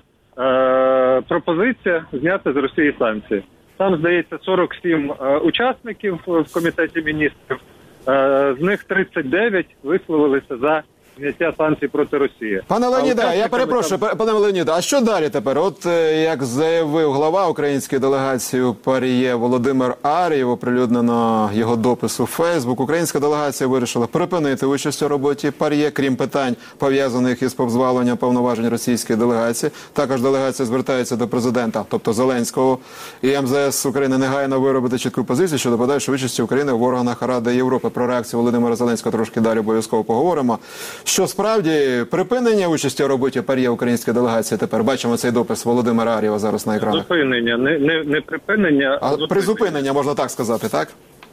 е, пропозиція зняти з Росії санкції. Там, здається, сорок сім е, учасників в Комітеті міністрів, е, з них тридцять дев'ять висловилися за зняття санкцій проти Росії. Пане Леоніде, я перепрошую, там... пане Леоніде, а що далі тепер? От як заявив глава української делегації у ПАРЄ Володимир Ар'єв, оприлюднено його допис у Фейсбук, українська делегація вирішила припинити участь у роботі ПАРЄ, крім питань, пов'язаних із позбавленням повноважень російської делегації. Також делегація звертається до президента, тобто Зеленського, і ем зе ес України негайно виробити чітку позицію щодо подальшої участі України в органах Ради Європи. Про реакцію Володимира Зеленського трошки далі обов'язково поговоримо. Що справді припинення участі у роботі ПАРЄ української делегації тепер? Бачимо цей допис Володимира Ар'єва зараз на екранах. Зупинення, не, не, не припинення, а, а призупинення, можна так сказати, так?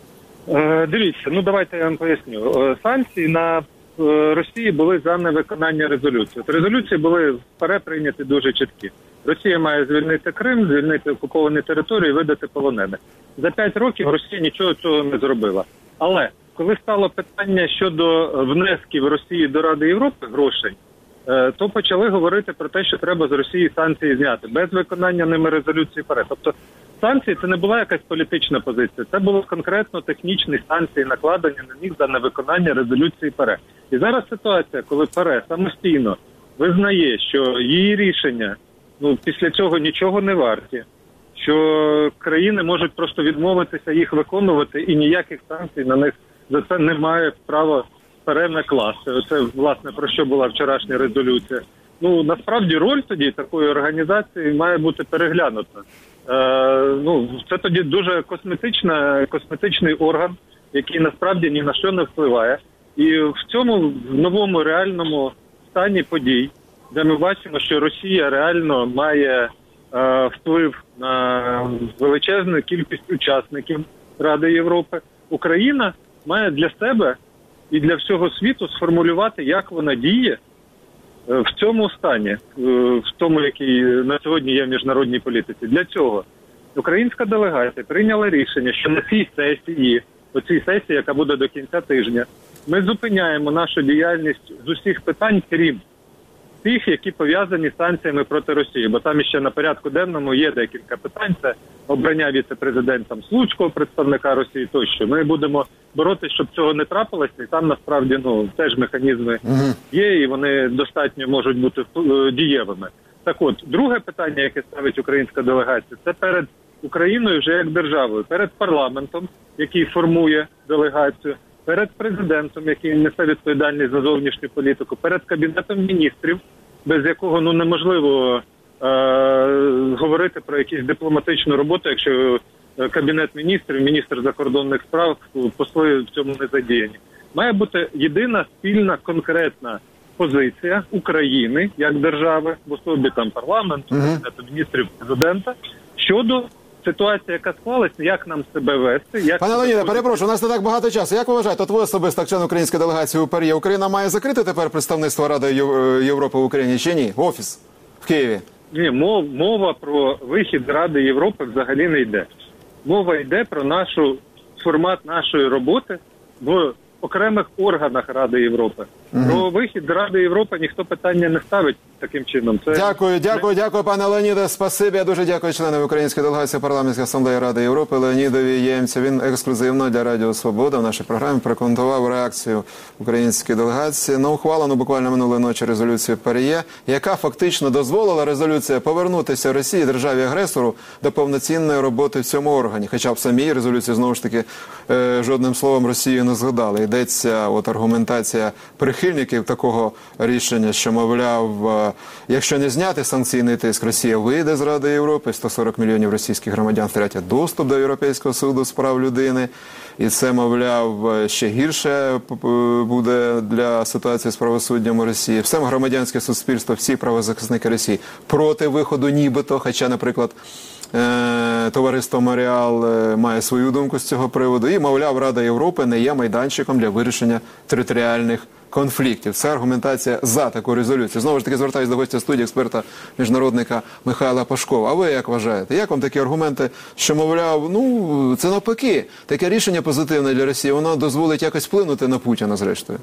Е, дивіться, ну давайте я вам поясню. Е, санкції на е, Росії були за невиконання резолюції. От резолюції були переприйняті дуже чіткі. Росія має звільнити Крим, звільнити окуповані території, видати полонених. За п'ять років Росія нічого цього не зробила. Але коли стало питання щодо внесків Росії до Ради Європи, грошей, то почали говорити про те, що треба з Росії санкції зняти, без виконання ними резолюції ПАРЄ. Тобто санкції – це не була якась політична позиція, це були конкретно технічні санкції, накладені на них за невиконання резолюції ПАРЄ. І зараз ситуація, коли ПАРЄ самостійно визнає, що її рішення ну, після цього нічого не варті, що країни можуть просто відмовитися їх виконувати і ніяких санкцій на них за це немає права перенакласти. Оце, власне, про що була вчорашня резолюція. Ну, насправді, роль тоді такої організації має бути переглянута. Е, ну, це тоді дуже косметична, косметичний орган, який насправді ні на що не впливає. І в цьому в новому реальному стані подій, де ми бачимо, що Росія реально має е, вплив на величезну кількість учасників Ради Європи, Україна має для себе і для всього світу сформулювати, як вона діє в цьому стані, в тому, який на сьогодні є в міжнародній політиці. Для цього українська делегація прийняла рішення, що на цій сесії, оцій сесії, яка буде до кінця тижня, ми зупиняємо нашу діяльність з усіх питань, крім тих, які пов'язані з санкціями проти Росії. Бо там іще на порядку денному є декілька питань. Це обрання віце-президентом Слуцького, представника Росії тощо. Ми будемо боротися, щоб цього не трапилося. І там насправді ну, теж механізми є, і вони достатньо можуть бути дієвими. Так от, друге питання, яке ставить українська делегація, це перед Україною вже як державою, перед парламентом, який формує делегацію, перед президентом, який несе відповідальність за зовнішню політику, перед Кабінетом міністрів, без якого ну неможливо е- говорити про якусь дипломатичну роботу, якщо Кабінет міністрів, міністр закордонних справ, посли в цьому не задіяні. Має бути єдина спільна конкретна позиція України як держави, в особі там парламенту, Кабінету міністрів, президента, щодо ситуація, яка склалась, як нам себе вести. Як Пане Леоніде, перепрошую, у нас не так багато часу. Як ви вважаєте, от ви особисто, як член української делегації у ПАРЄ, Україна має закрити тепер представництво Ради Європи в Україні чи ні? Офіс в Києві? Ні, мов, мова про вихід з Ради Європи взагалі не йде. Мова йде про нашу формат нашої роботи в окремих органах Ради Європи. Mm-hmm. Про вихід з Ради Європи ніхто питання не ставить таким чином. Це дякую, дякую, не... дякую, пане Леоніде. Спасибі. Я дуже дякую членам Української делегації парламентської асамблеї Ради Європи Леонідові Ємцю. Він ексклюзивно для Радіо Свобода в нашій програмі прокоментував реакцію української делегації на ухвалену буквально минулої ночі резолюцію ПАРЄ, яка фактично дозволила резолюція повернутися Росії, державі-агресору, до повноцінної роботи в цьому органі. Хоча б самій резолюції, знову ж таки, жодним словом Росію не згадали. Йдеться от аргументація прихильників такого рішення, що, мовляв, якщо не зняти санкційний тиск, Росія вийде з Ради Європи, сто сорок мільйонів російських громадян втратять доступ до Європейського суду з прав людини. І це, мовляв, ще гірше буде для ситуації з правосуддям у Росії. Все громадянське суспільство, всі правозахисники Росії проти виходу нібито, хоча, наприклад, товариство Меморіал має свою думку з цього приводу. І, мовляв, Рада Європи не є майданчиком для вирішення територіальних конфліктів. Це аргументація за таку резолюцію. Знову ж таки, звертаюся до гостя студії, експерта-міжнародника Михайла Пашкова. А ви як вважаєте? Як вам такі аргументи, що, мовляв, ну, це навпаки, таке рішення позитивне для Росії, воно дозволить якось вплинути на Путіна, зрештою?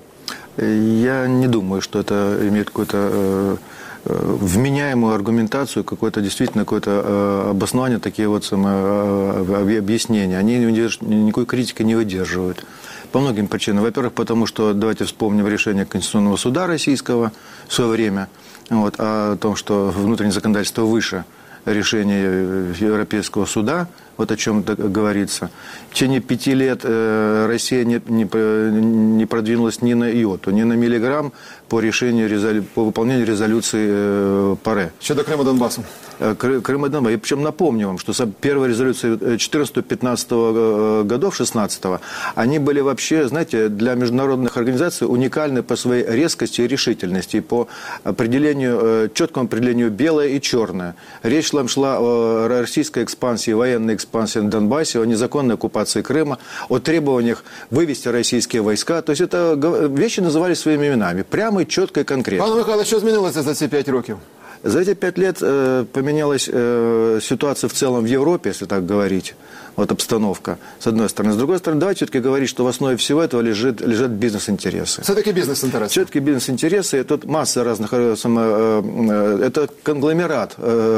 Я не думаю, что это имеет какое-то э, вменяемую аргументацию, какое-то действительно какое-то э, обоснование, такие вот самые, э, объяснения. Они не выдерж... никакой критики не выдерживают. По многим причинам. Во-первых, потому что, давайте вспомним решение Конституционного суда российского в свое время, вот, о том, что внутреннее законодательство выше решения Европейского суда, вот о чем говорится. В течение пяти лет э, Россия не, не, не продвинулась ни на йоту, ни на миллиграмм по решению, резолю, по выполнению резолюции э, ПАРЕ. Щодо Крыма, Донбасса. Кры, Крыма, Донбасса. И причем напомню вам, что первая резолюция четырнадцатого-пятнадцатого годов, шестнадцатого, они были вообще, знаете, для международных организаций уникальны по своей резкости и решительности, и по определению, четкому определению белое и черное. Речь шла о российской экспансии, военной экспансии, экспансии на Донбассе, о незаконной оккупации Крыма, о требованиях вывести российские войска. То есть это вещи назывались своими именами. Прямо, четко и конкретно. Пане Михайло, що змінилося за ці п'ять років? За эти пять лет э, поменялась э, ситуация в целом в Европе, если так говорить. Вот обстановка, с одной стороны. С другой стороны, давайте все-таки говорить, что в основе всего этого лежит, лежат бизнес-интересы. Все-таки бизнес-интересы. Все-таки бизнес-интересы. Тут масса разных... Это конгломерат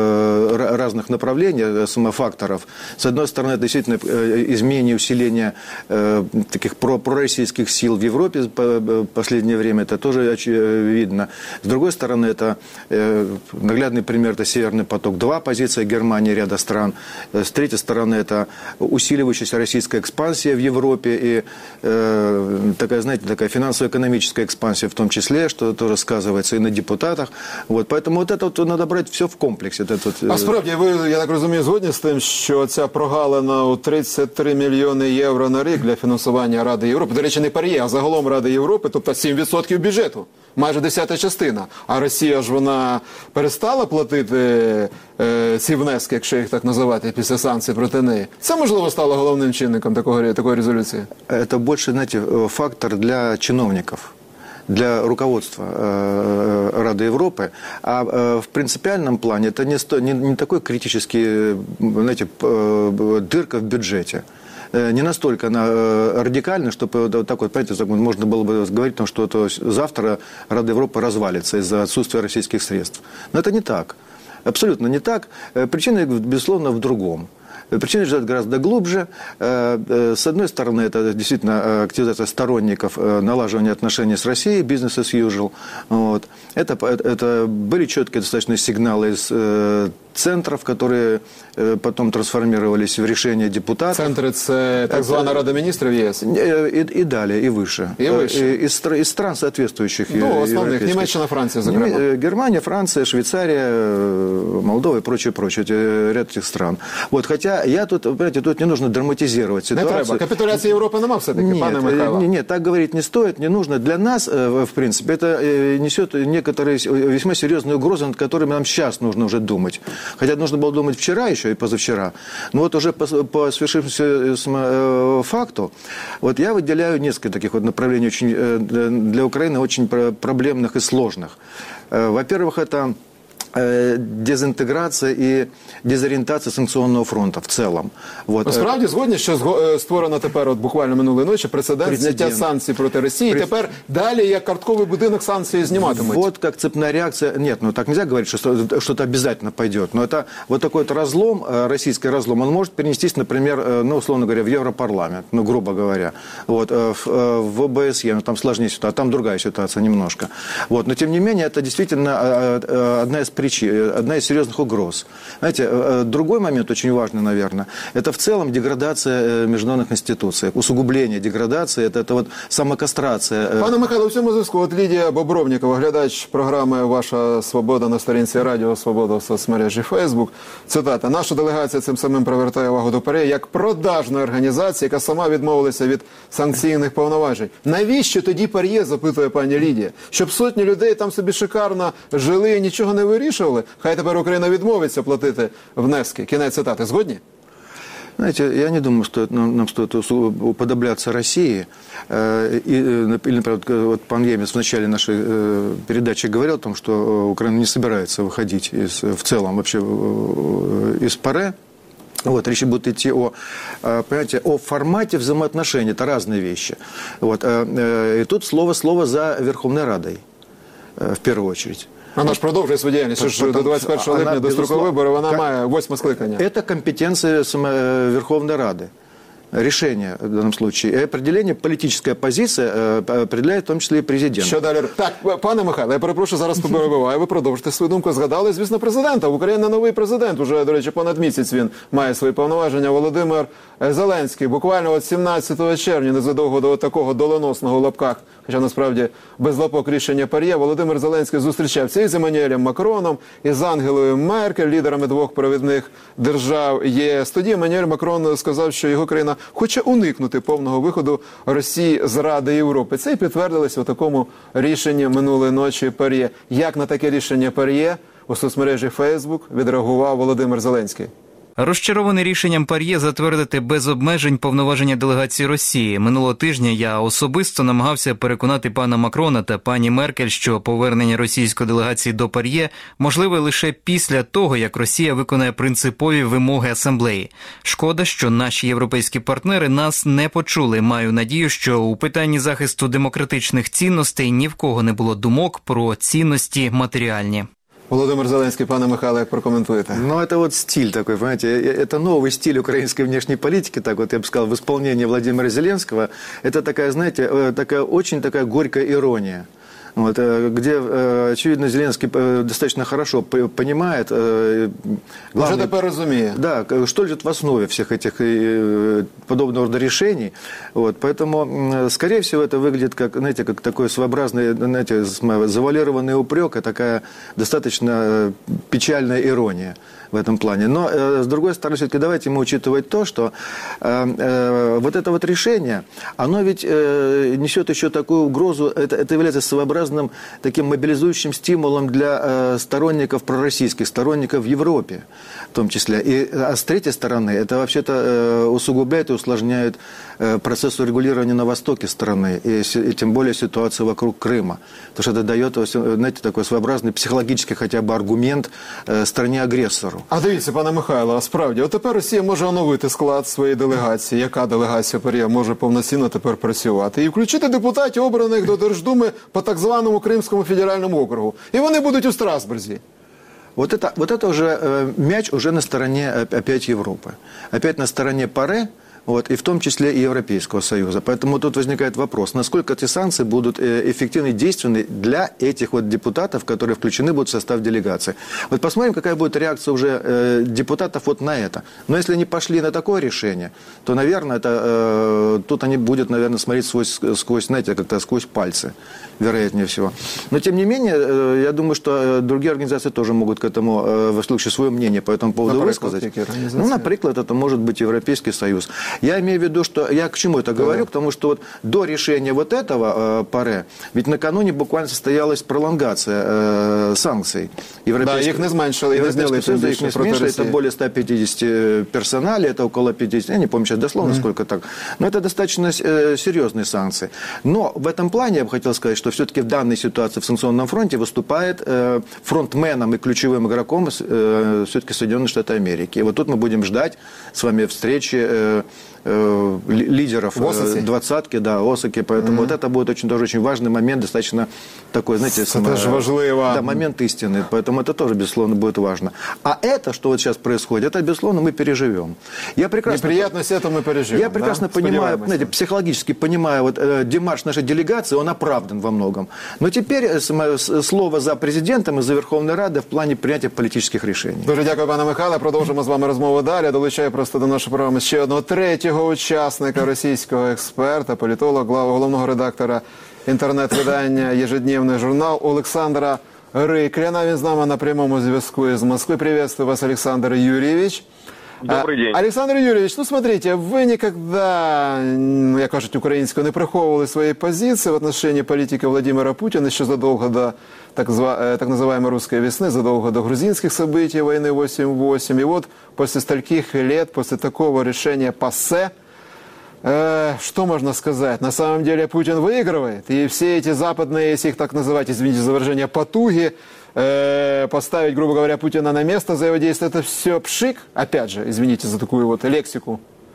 разных направлений, самофакторов. С одной стороны, это действительно изменение, усиление таких пророссийских сил в Европе в последнее время. Это тоже видно. С другой стороны, это наглядный пример, это Северный поток-два, позиция Германии, ряда стран. С третьей стороны, это усиливающаяся российская экспансия в Европе и э, такая, знаете, такая финансово-экономическая экспансия в том числе, что тоже сказывается и на депутатах. Вот, поэтому вот это вот надо брать все в комплексі. А справді, ви, я так розумію, згодні з тим, що ця прогалина у тридцять три мільйони євро на рік для фінансування Ради Європи, до речі, не ПАРЄ, а загалом Ради Європи, тобто сім відсотків бюджету, майже десята частина. А Росія ж вона перестала платити е, ці внески, якщо їх так називати, після санкцій проти неї. Це, можливо, стало головним чинником такого, такої резолюції? Это больше, знаете, фактор для чиновников, для руководства э, Рады Европы. А э, в принципиальном плане это не, сто, не, не такой критический, знаете, э, дырка в бюджете. Не настолько она радикальна, чтобы вот так вот, понимаете, можно было бы говорить о том, что это завтра Рада Европы развалится из-за отсутствия российских средств. Но это не так. Абсолютно не так. Причина, безусловно, в другом. Причины лежат гораздо глубже. С одной стороны, это действительно активизация сторонников налаживания отношений с Россией, business as usual. Вот. Это, это были четкие достаточно сигналы из центров, которые потом трансформировались в решения депутатов. Центры – это так званая Рада министров ЕС? И, и далее, и выше. И выше. Из, из стран соответствующих. Ну, основных. Немеччина, Франция, за границей. Германия, Франция, Швейцария, Молдова и прочее, прочее. Ряд этих стран. Вот, хотя я тут, понимаете, тут не нужно драматизировать ситуацию. Не треба. Капитуляции Европы нема все-таки, пане Михайло? Нет, так говорить не стоит, не нужно. Для нас, в принципе, это несет некоторые весьма серьезные угрозы, над которыми нам сейчас нужно уже думать. Хотя нужно было думать вчера еще и позавчера. Но вот уже по, по свершившемуся факту, вот я выделяю несколько таких вот направлений очень, для Украины очень проблемных и сложных. Во-первых, это дезінтеграція і дезорієнтація санкційного фронту в цілому. Вот. Насправді згодні, що створено тепер, от буквально минулої ночі, прецедент зняття санкцій проти Росії, Прец... тепер далі як картковий будинок санкції зніматимуть. Вот как цепная реакция. Нет, ну так нельзя говорить, что что-то обязательно пойдет. Но это вот такой вот разлом, российский разлом, он может перенестись, например, ну, условно говоря, в Европарламент, ну, грубо говоря, вот, в, в ОБСЕ, ну, там сложнее ситуация, там другая ситуация немножко. Вот, но тем не менее, это действительно одна из причин, одна из серьезных угроз. Знаете, другой момент очень важный, наверное, это в целом деградация международных институций, усугубление деградации, это, это вот самокастрация. Пане Михайло, в цьому зв'язку, от Лідія Бобровнікова, глядач програми «Ваша свобода» на сторінці Радіо Свобода в соцмережі Фейсбук. Цитата. Наша делегація цим самим привертає увагу до ПАРЄ як продажної організації, яка сама відмовилася від санкційних повноважень. Навіщо тоді ПАРЄ, запитує пані Лідія? Щоб сотні людей там собі шикарно жили і нічого не вирішували? Хай тепер Україна відмовиться платити внески. Кінець цитати. Згодні? Знаете, я не думаю, что нам, нам стоит уподобляться России. Э, и, или, например, вот пан Емец в начале нашей э, передачи говорил о том, что Украина не собирается выходить из, в целом вообще э, из ПАРЕ. Вот, речь будет идти о, понимаете, о формате взаимоотношений. Это разные вещи. Вот, э, и тут слово слово за Верховной Радой, э, в первую очередь. Вона ж продовжує свою діяльність, що ж до двадцять першого липня, до строкових виборів, вона має восьме скликання. Это компетенция Верховной Рады. решение в данном случае. И определение, политическая позиция определяет в тому числі і президент. Що далі? Так, пане Михайло, я перепрошую, зараз перебиваю. Ви продовжите свою думку. Згадали, звісно, президента. В Україні новий президент. Уже, до речі, понад місяць він має свої повноваження. Володимир Зеленський. Буквально от сімнадцятого червня, незадовго до такого доленосного в лапках, хоча насправді без лапок рішення ПАРЄ, Володимир Зеленський зустрічався із Еммануелем Макроном, із Ангелою Меркель, лідерами двох провідних держав ЄС. Тоді Еммануель Макрон сказав, що його країна хоче уникнути повного виходу Росії з Ради Європи. Це і підтвердилось у такому рішенні минулої ночі ПАРЄ. Як на таке рішення ПАРЄ у соцмережі Фейсбук відреагував Володимир Зеленський? Розчарований рішенням ПАРЄ затвердити без обмежень повноваження делегації Росії. Минулого тижня я особисто намагався переконати пана Макрона та пані Меркель, що повернення російської делегації до ПАРЄ можливе лише після того, як Росія виконає принципові вимоги асамблеї. Шкода, що наші європейські партнери нас не почули. Маю надію, що у питанні захисту демократичних цінностей ні в кого не було думок про цінності матеріальні. Володимир Зеленский, пане Михайло, як прокомментуете? Ну, это вот стиль такой, понимаете, это новый стиль украинской внешней политики, так вот я бы сказал, в исполнении Владимира Зеленского. Это такая, знаете, такая очень такая горькая ирония. Вот, где, очевидно, Зеленский достаточно хорошо понимает, главное, уже теперь разумеет. Да, что лежит в основе всех этих подобного рода решений. Вот, поэтому, скорее всего, это выглядит как, знаете, как такой своеобразный, знаете, завуалированный упрек, и такая достаточно печальная ирония в этом плане. Но, с другой стороны, все-таки давайте мы учитывать то, что э, э, вот это вот решение, оно ведь э, несет еще такую угрозу, это, это является своеобразным таким мобилизующим стимулом для э, сторонников пророссийских, сторонников в Европе в том числе. И, а с третьей стороны, это вообще-то э, усугубляет и усложняет э, процесс урегулирования на востоке страны, и, и тем более ситуацию вокруг Крыма. Потому что это дает, знаете, такой своеобразный психологический хотя бы аргумент э, стране-агрессору. А дивіться, пане Михайло, а справді, от тепер Росія може оновити склад своєї делегації, яка делегація ПАРЄ може повноцінно тепер працювати, і включити депутатів, обраних до Держдуми по так званому Кримському федеральному округу. І вони будуть у Страсбурзі. Вот это, вот это уже э, мяч уже на стороне опять Европы. Опять на стороне ПАРЕ. Вот, и в том числе и Европейского Союза. Поэтому тут возникает вопрос, насколько эти санкции будут эффективны и действенны для этих вот депутатов, которые включены будут в состав делегации. Вот посмотрим, какая будет реакция уже э, депутатов вот на это. Но если они пошли на такое решение, то, наверное, это, э, тут они будут, наверное, смотреть сквозь, сквозь, знаете, как-то сквозь пальцы, вероятнее всего. Но, тем не менее, э, я думаю, что другие организации тоже могут к этому, э, в случае, свое мнение по этому поводу высказать. Ну, например, это может быть Европейский Союз. Я имею в виду, что я к чему это говорю, да. Потому что вот до решения вот этого э, ПАРЕ, ведь накануне буквально состоялась пролонгация э, санкций. Да, их не зменшили, Европейский Союз их не зменшили, это более ста пятидесяти персоналей, это около пятидесяти, я не помню сейчас дословно, mm. сколько так, но это достаточно э, серьезные санкции. Но в этом плане я бы хотел сказать, что все-таки в данной ситуации в санкционном фронте выступает э, фронтменом и ключевым игроком э, все-таки Соединенные Штаты Америки. И вот тут мы будем ждать с вами встречи э, лидеров двадцатки, да, ОСАКи, поэтому mm-hmm. вот это будет очень, тоже очень важный момент, достаточно такой, знаете, это же важливо. Да, момент истины, поэтому это тоже, безусловно, будет важно. А это, что вот сейчас происходит, это, безусловно, мы переживем. Я прекрасно, неприятность это мы переживем. Я прекрасно да? понимаю, знаете, психологически понимаю, вот э, демарш нашей делегации, он оправдан во многом. Но теперь э, слово за президентом и за Верховной Радой в плане принятия политических решений. Дуже дякую, пане Михайле. Продовжимо з вами розмову далі. Долучаю просто до нашої програми ще одного третього учасника, російського експерта, політолога, головного редактора інтернет-видання «Ежедневний журнал» Олександра Рикляна. Він з нами на прямому зв'язку из Москвы. Приветствую вас, Александр Юрьевич. Добрый день. Александр Юрьевич, ну смотрите, вы никогда, ну, я кажуть, украинского не приховывали своей позиции в отношении политики Владимира Путина еще задолго до так, зва, так называемой русской весны, задолго до грузинских событий войны восемь восемь. И вот после стольких лет, после такого решения ПАСЕ, э, что можно сказать? На самом деле Путин выигрывает. И все эти западные, если их так называть, извините за выражение, потуги, э, поставить, грубо говоря, Путина на место за его действия, это все пшик. Опять же, извините за такую вот лексику.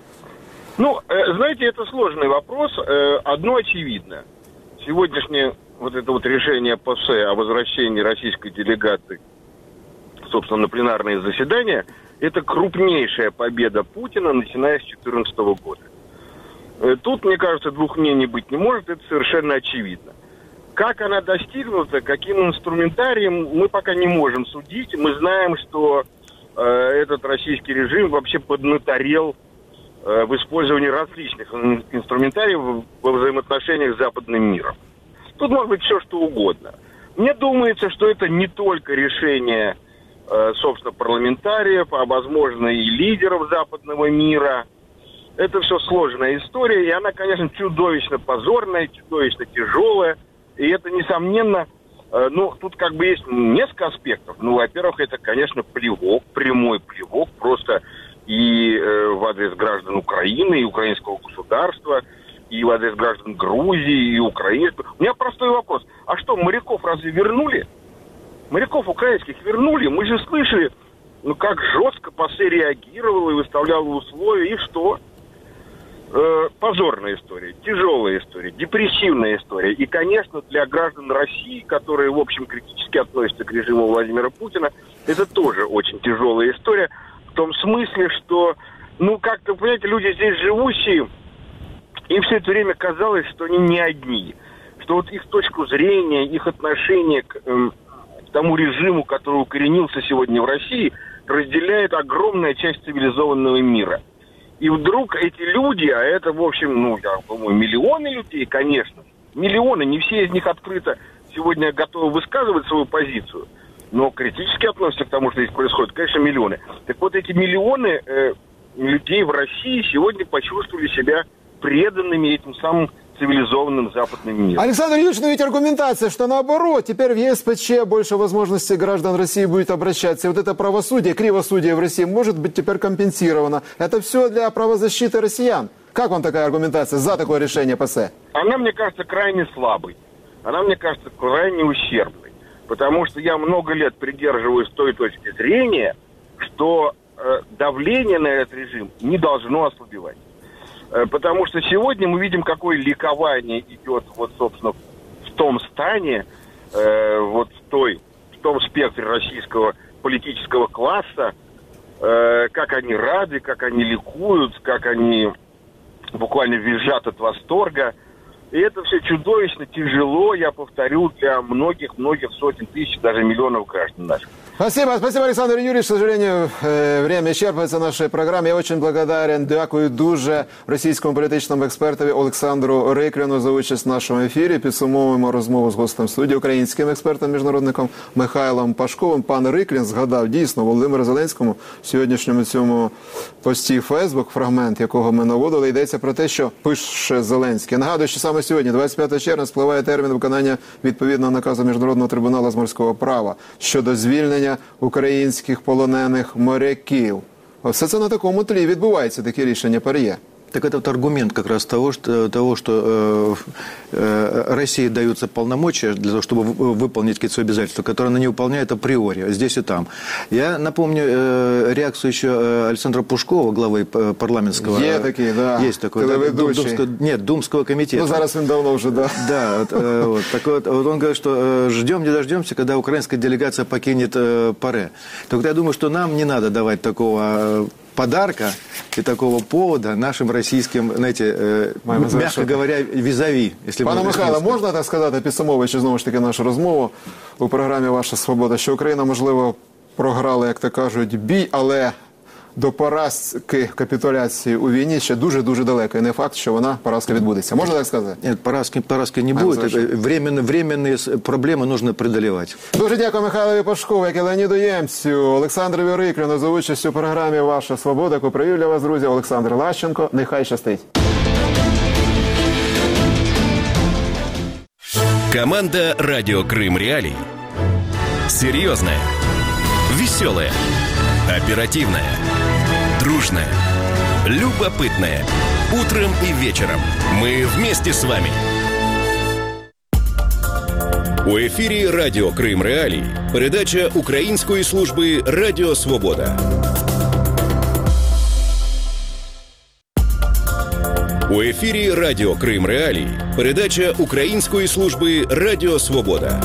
Ну, э, знаете, это сложный вопрос. Э, одно очевидно. Сегодняшнее вот это вот решение ПАСЕ о возвращении российской делегации, собственно, на пленарные заседания, это крупнейшая победа Путина, начиная с две тысячи четырнадцатого года. Тут, мне кажется, двух мнений быть не может, это совершенно очевидно. Как она достигнута, каким инструментарием, мы пока не можем судить. Мы знаем, что э, этот российский режим вообще поднаторел э, в использовании различных инструментариев во взаимоотношениях с западным миром. Тут может быть все, что угодно. Мне думается, что это не только решение, э, собственно, парламентариев, а, возможно, и лидеров западного мира. Это все сложная история, и она, конечно, чудовищно позорная, чудовищно тяжелая. И это, несомненно, э, ну, тут как бы есть несколько аспектов. Ну, во-первых, это, конечно, плевок, прямой плевок, просто и э, в адрес граждан Украины, и украинского государства, и в адрес граждан Грузии, и Украины. У меня простой вопрос. А что, моряков разве вернули? Моряков украинских вернули? Мы же слышали, ну, как жестко ПАСЕ реагировало и выставляло условия, и что? Э, позорная история, тяжелая история, депрессивная история. И, конечно, для граждан России, которые, в общем, критически относятся к режиму Владимира Путина, это тоже очень тяжелая история. В том смысле, что, ну, как-то, понимаете, люди здесь живущие, им все это время казалось, что они не одни. Что вот их точку зрения, их отношение к, э, к тому режиму, который укоренился сегодня в России, разделяет огромная часть цивилизованного мира. И вдруг эти люди, а это, в общем, ну, я думаю, миллионы людей, конечно, миллионы, не все из них открыто сегодня готовы высказывать свою позицию, но критически относятся к тому, что здесь происходит, конечно, миллионы. Так вот, эти миллионы э, людей в России сегодня почувствовали себя преданными этим самым цивилизованным западным миром. Александр Юрьевич, но ведь аргументация, что наоборот, теперь в ЕСПЧ больше возможностей граждан России будет обращаться. И вот это правосудие, кривосудие в России может быть теперь компенсировано. Это все для правозащиты россиян. Как вам такая аргументация за такое решение ПАСЕ? Она, мне кажется, крайне слабой. Она, мне кажется, крайне ущербной. Потому что я много лет придерживаюсь той точки зрения, что э, давление на этот режим не должно ослабевать. Потому что сегодня мы видим, какое ликование идет, вот, собственно, в том стане, э, вот в, той, в том спектре российского политического класса, э, как они рады, как они ликуют, как они буквально визжат от восторга. И это все чудовищно тяжело, я повторю, для многих-многих сотен тысяч, даже миллионов граждан наших. Спасибо, спасибо, Александр Юрьевич. К сожалению, время исчерпывается в нашей програмі. Я очень благодарен, дякую дуже російському політичному експертові Олександру Рикліну за участь в нашому ефірі. Підсумовуємо розмову з гостем студії, українським експертом-міжнародником Михайлом Пашковим. Пан Риклін згадав дійсно Володимира Зеленському в сьогоднішньому цьому пості Фейсбук, фрагмент якого ми наводили, йдеться про те, що пише Зеленський. Нагадую, що саме сьогодні, двадцять п'ятого червня, спливає термін виконання відповідного наказу Міжнародного трибуналу з морського права щодо звільнення українських полонених моряків. Все це на такому тлі відбувається, такі рішення ПАРЄ. Так это вот аргумент как раз того, что, того, что э, э, России даются полномочия для того, чтобы выполнить какие-то свои обязательства, которые она не выполняет априори, здесь и там. Я напомню э, реакцию еще Александра Пушкова, главы парламентского... Есть такие, да. Есть такой. Да, Думского, нет, Думского комитета. Ну, зараз он давно уже, да. Да, вот, э, вот, так вот, вот он говорит, что э, ждем, не дождемся, когда украинская делегация покинет э, ПАРЕ. Только я думаю, что нам не надо давать такого... Э, подарка и такого повода нашим российским, знаете, э, мягко говоря, візаві. Пане Михайло, можна так сказати, підсумовуючи знову ж таки нашу розмову у програмі «Ваша свобода», що Україна, можливо, програла, як то кажуть, бій, але до поразки, капитуляції у війні ще дуже-дуже далеко. І не факт, що вона, поразка відбудеться. Можна так сказати? Нет, поразки, поразки не будет. Временно, временные проблемы нужно преодолевать. Дуже дякую Михайлові Пашкову, як і Леоніду Ємцю, Олександрові Рикліну за участь у програмі «Ваша свобода», яку провів для вас, друзі, Олександр Лащенко. Нехай щастить. Команда «Радио Крым Реалии». Серьезная, веселая, оперативная, дружная, любопытная. Утром и вечером мы вместе с вами. У ефірі «Радіо Крим Реалії» передача Української служби «Радіо Свобода». У ефірі «Радіо Крим Реалії» передача Української служби «Радіо Свобода».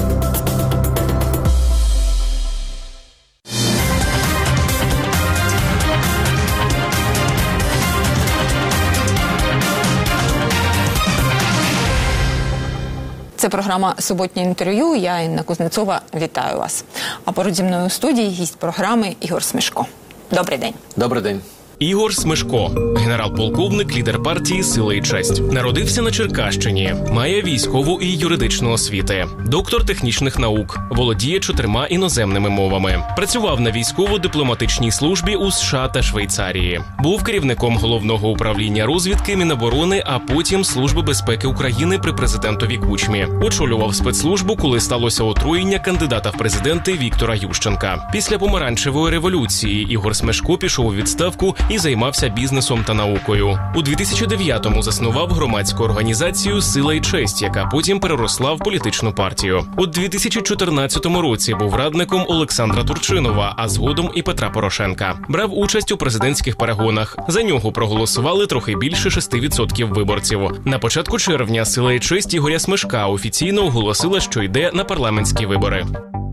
Це програма «Суботнє інтерв'ю». Я, Інна Кузнецова, вітаю вас. А поруч зі мною у студії гість програми Ігор Смешко. Добрий день. Добрий день. Ігор Смешко, генерал-полковник, лідер партії «Сила і честь». Народився на Черкащині, має військову і юридичну освіти, доктор технічних наук, володіє чотирма іноземними мовами. Працював на військово-дипломатичній службі у США та Швейцарії. Був керівником Головного управління розвідки Міноборони, а потім Служби безпеки України при президентові Кучмі. Очолював спецслужбу, коли сталося отруєння кандидата в президенти Віктора Ющенка. Після помаранчевої революції Ігор Смешко пішов у відставку і займався бізнесом та наукою. У дві тисячі дев'ятому заснував громадську організацію «Сила і честь», яка потім переросла в політичну партію. У дві тисячі чотирнадцятому році був радником Олександра Турчинова, а згодом і Петра Порошенка. Брав участь у президентських перегонах. За нього проголосували трохи більше шести відсотків виборців. На початку червня «Сила і честь» Ігоря Смешка офіційно оголосила, що йде на парламентські вибори.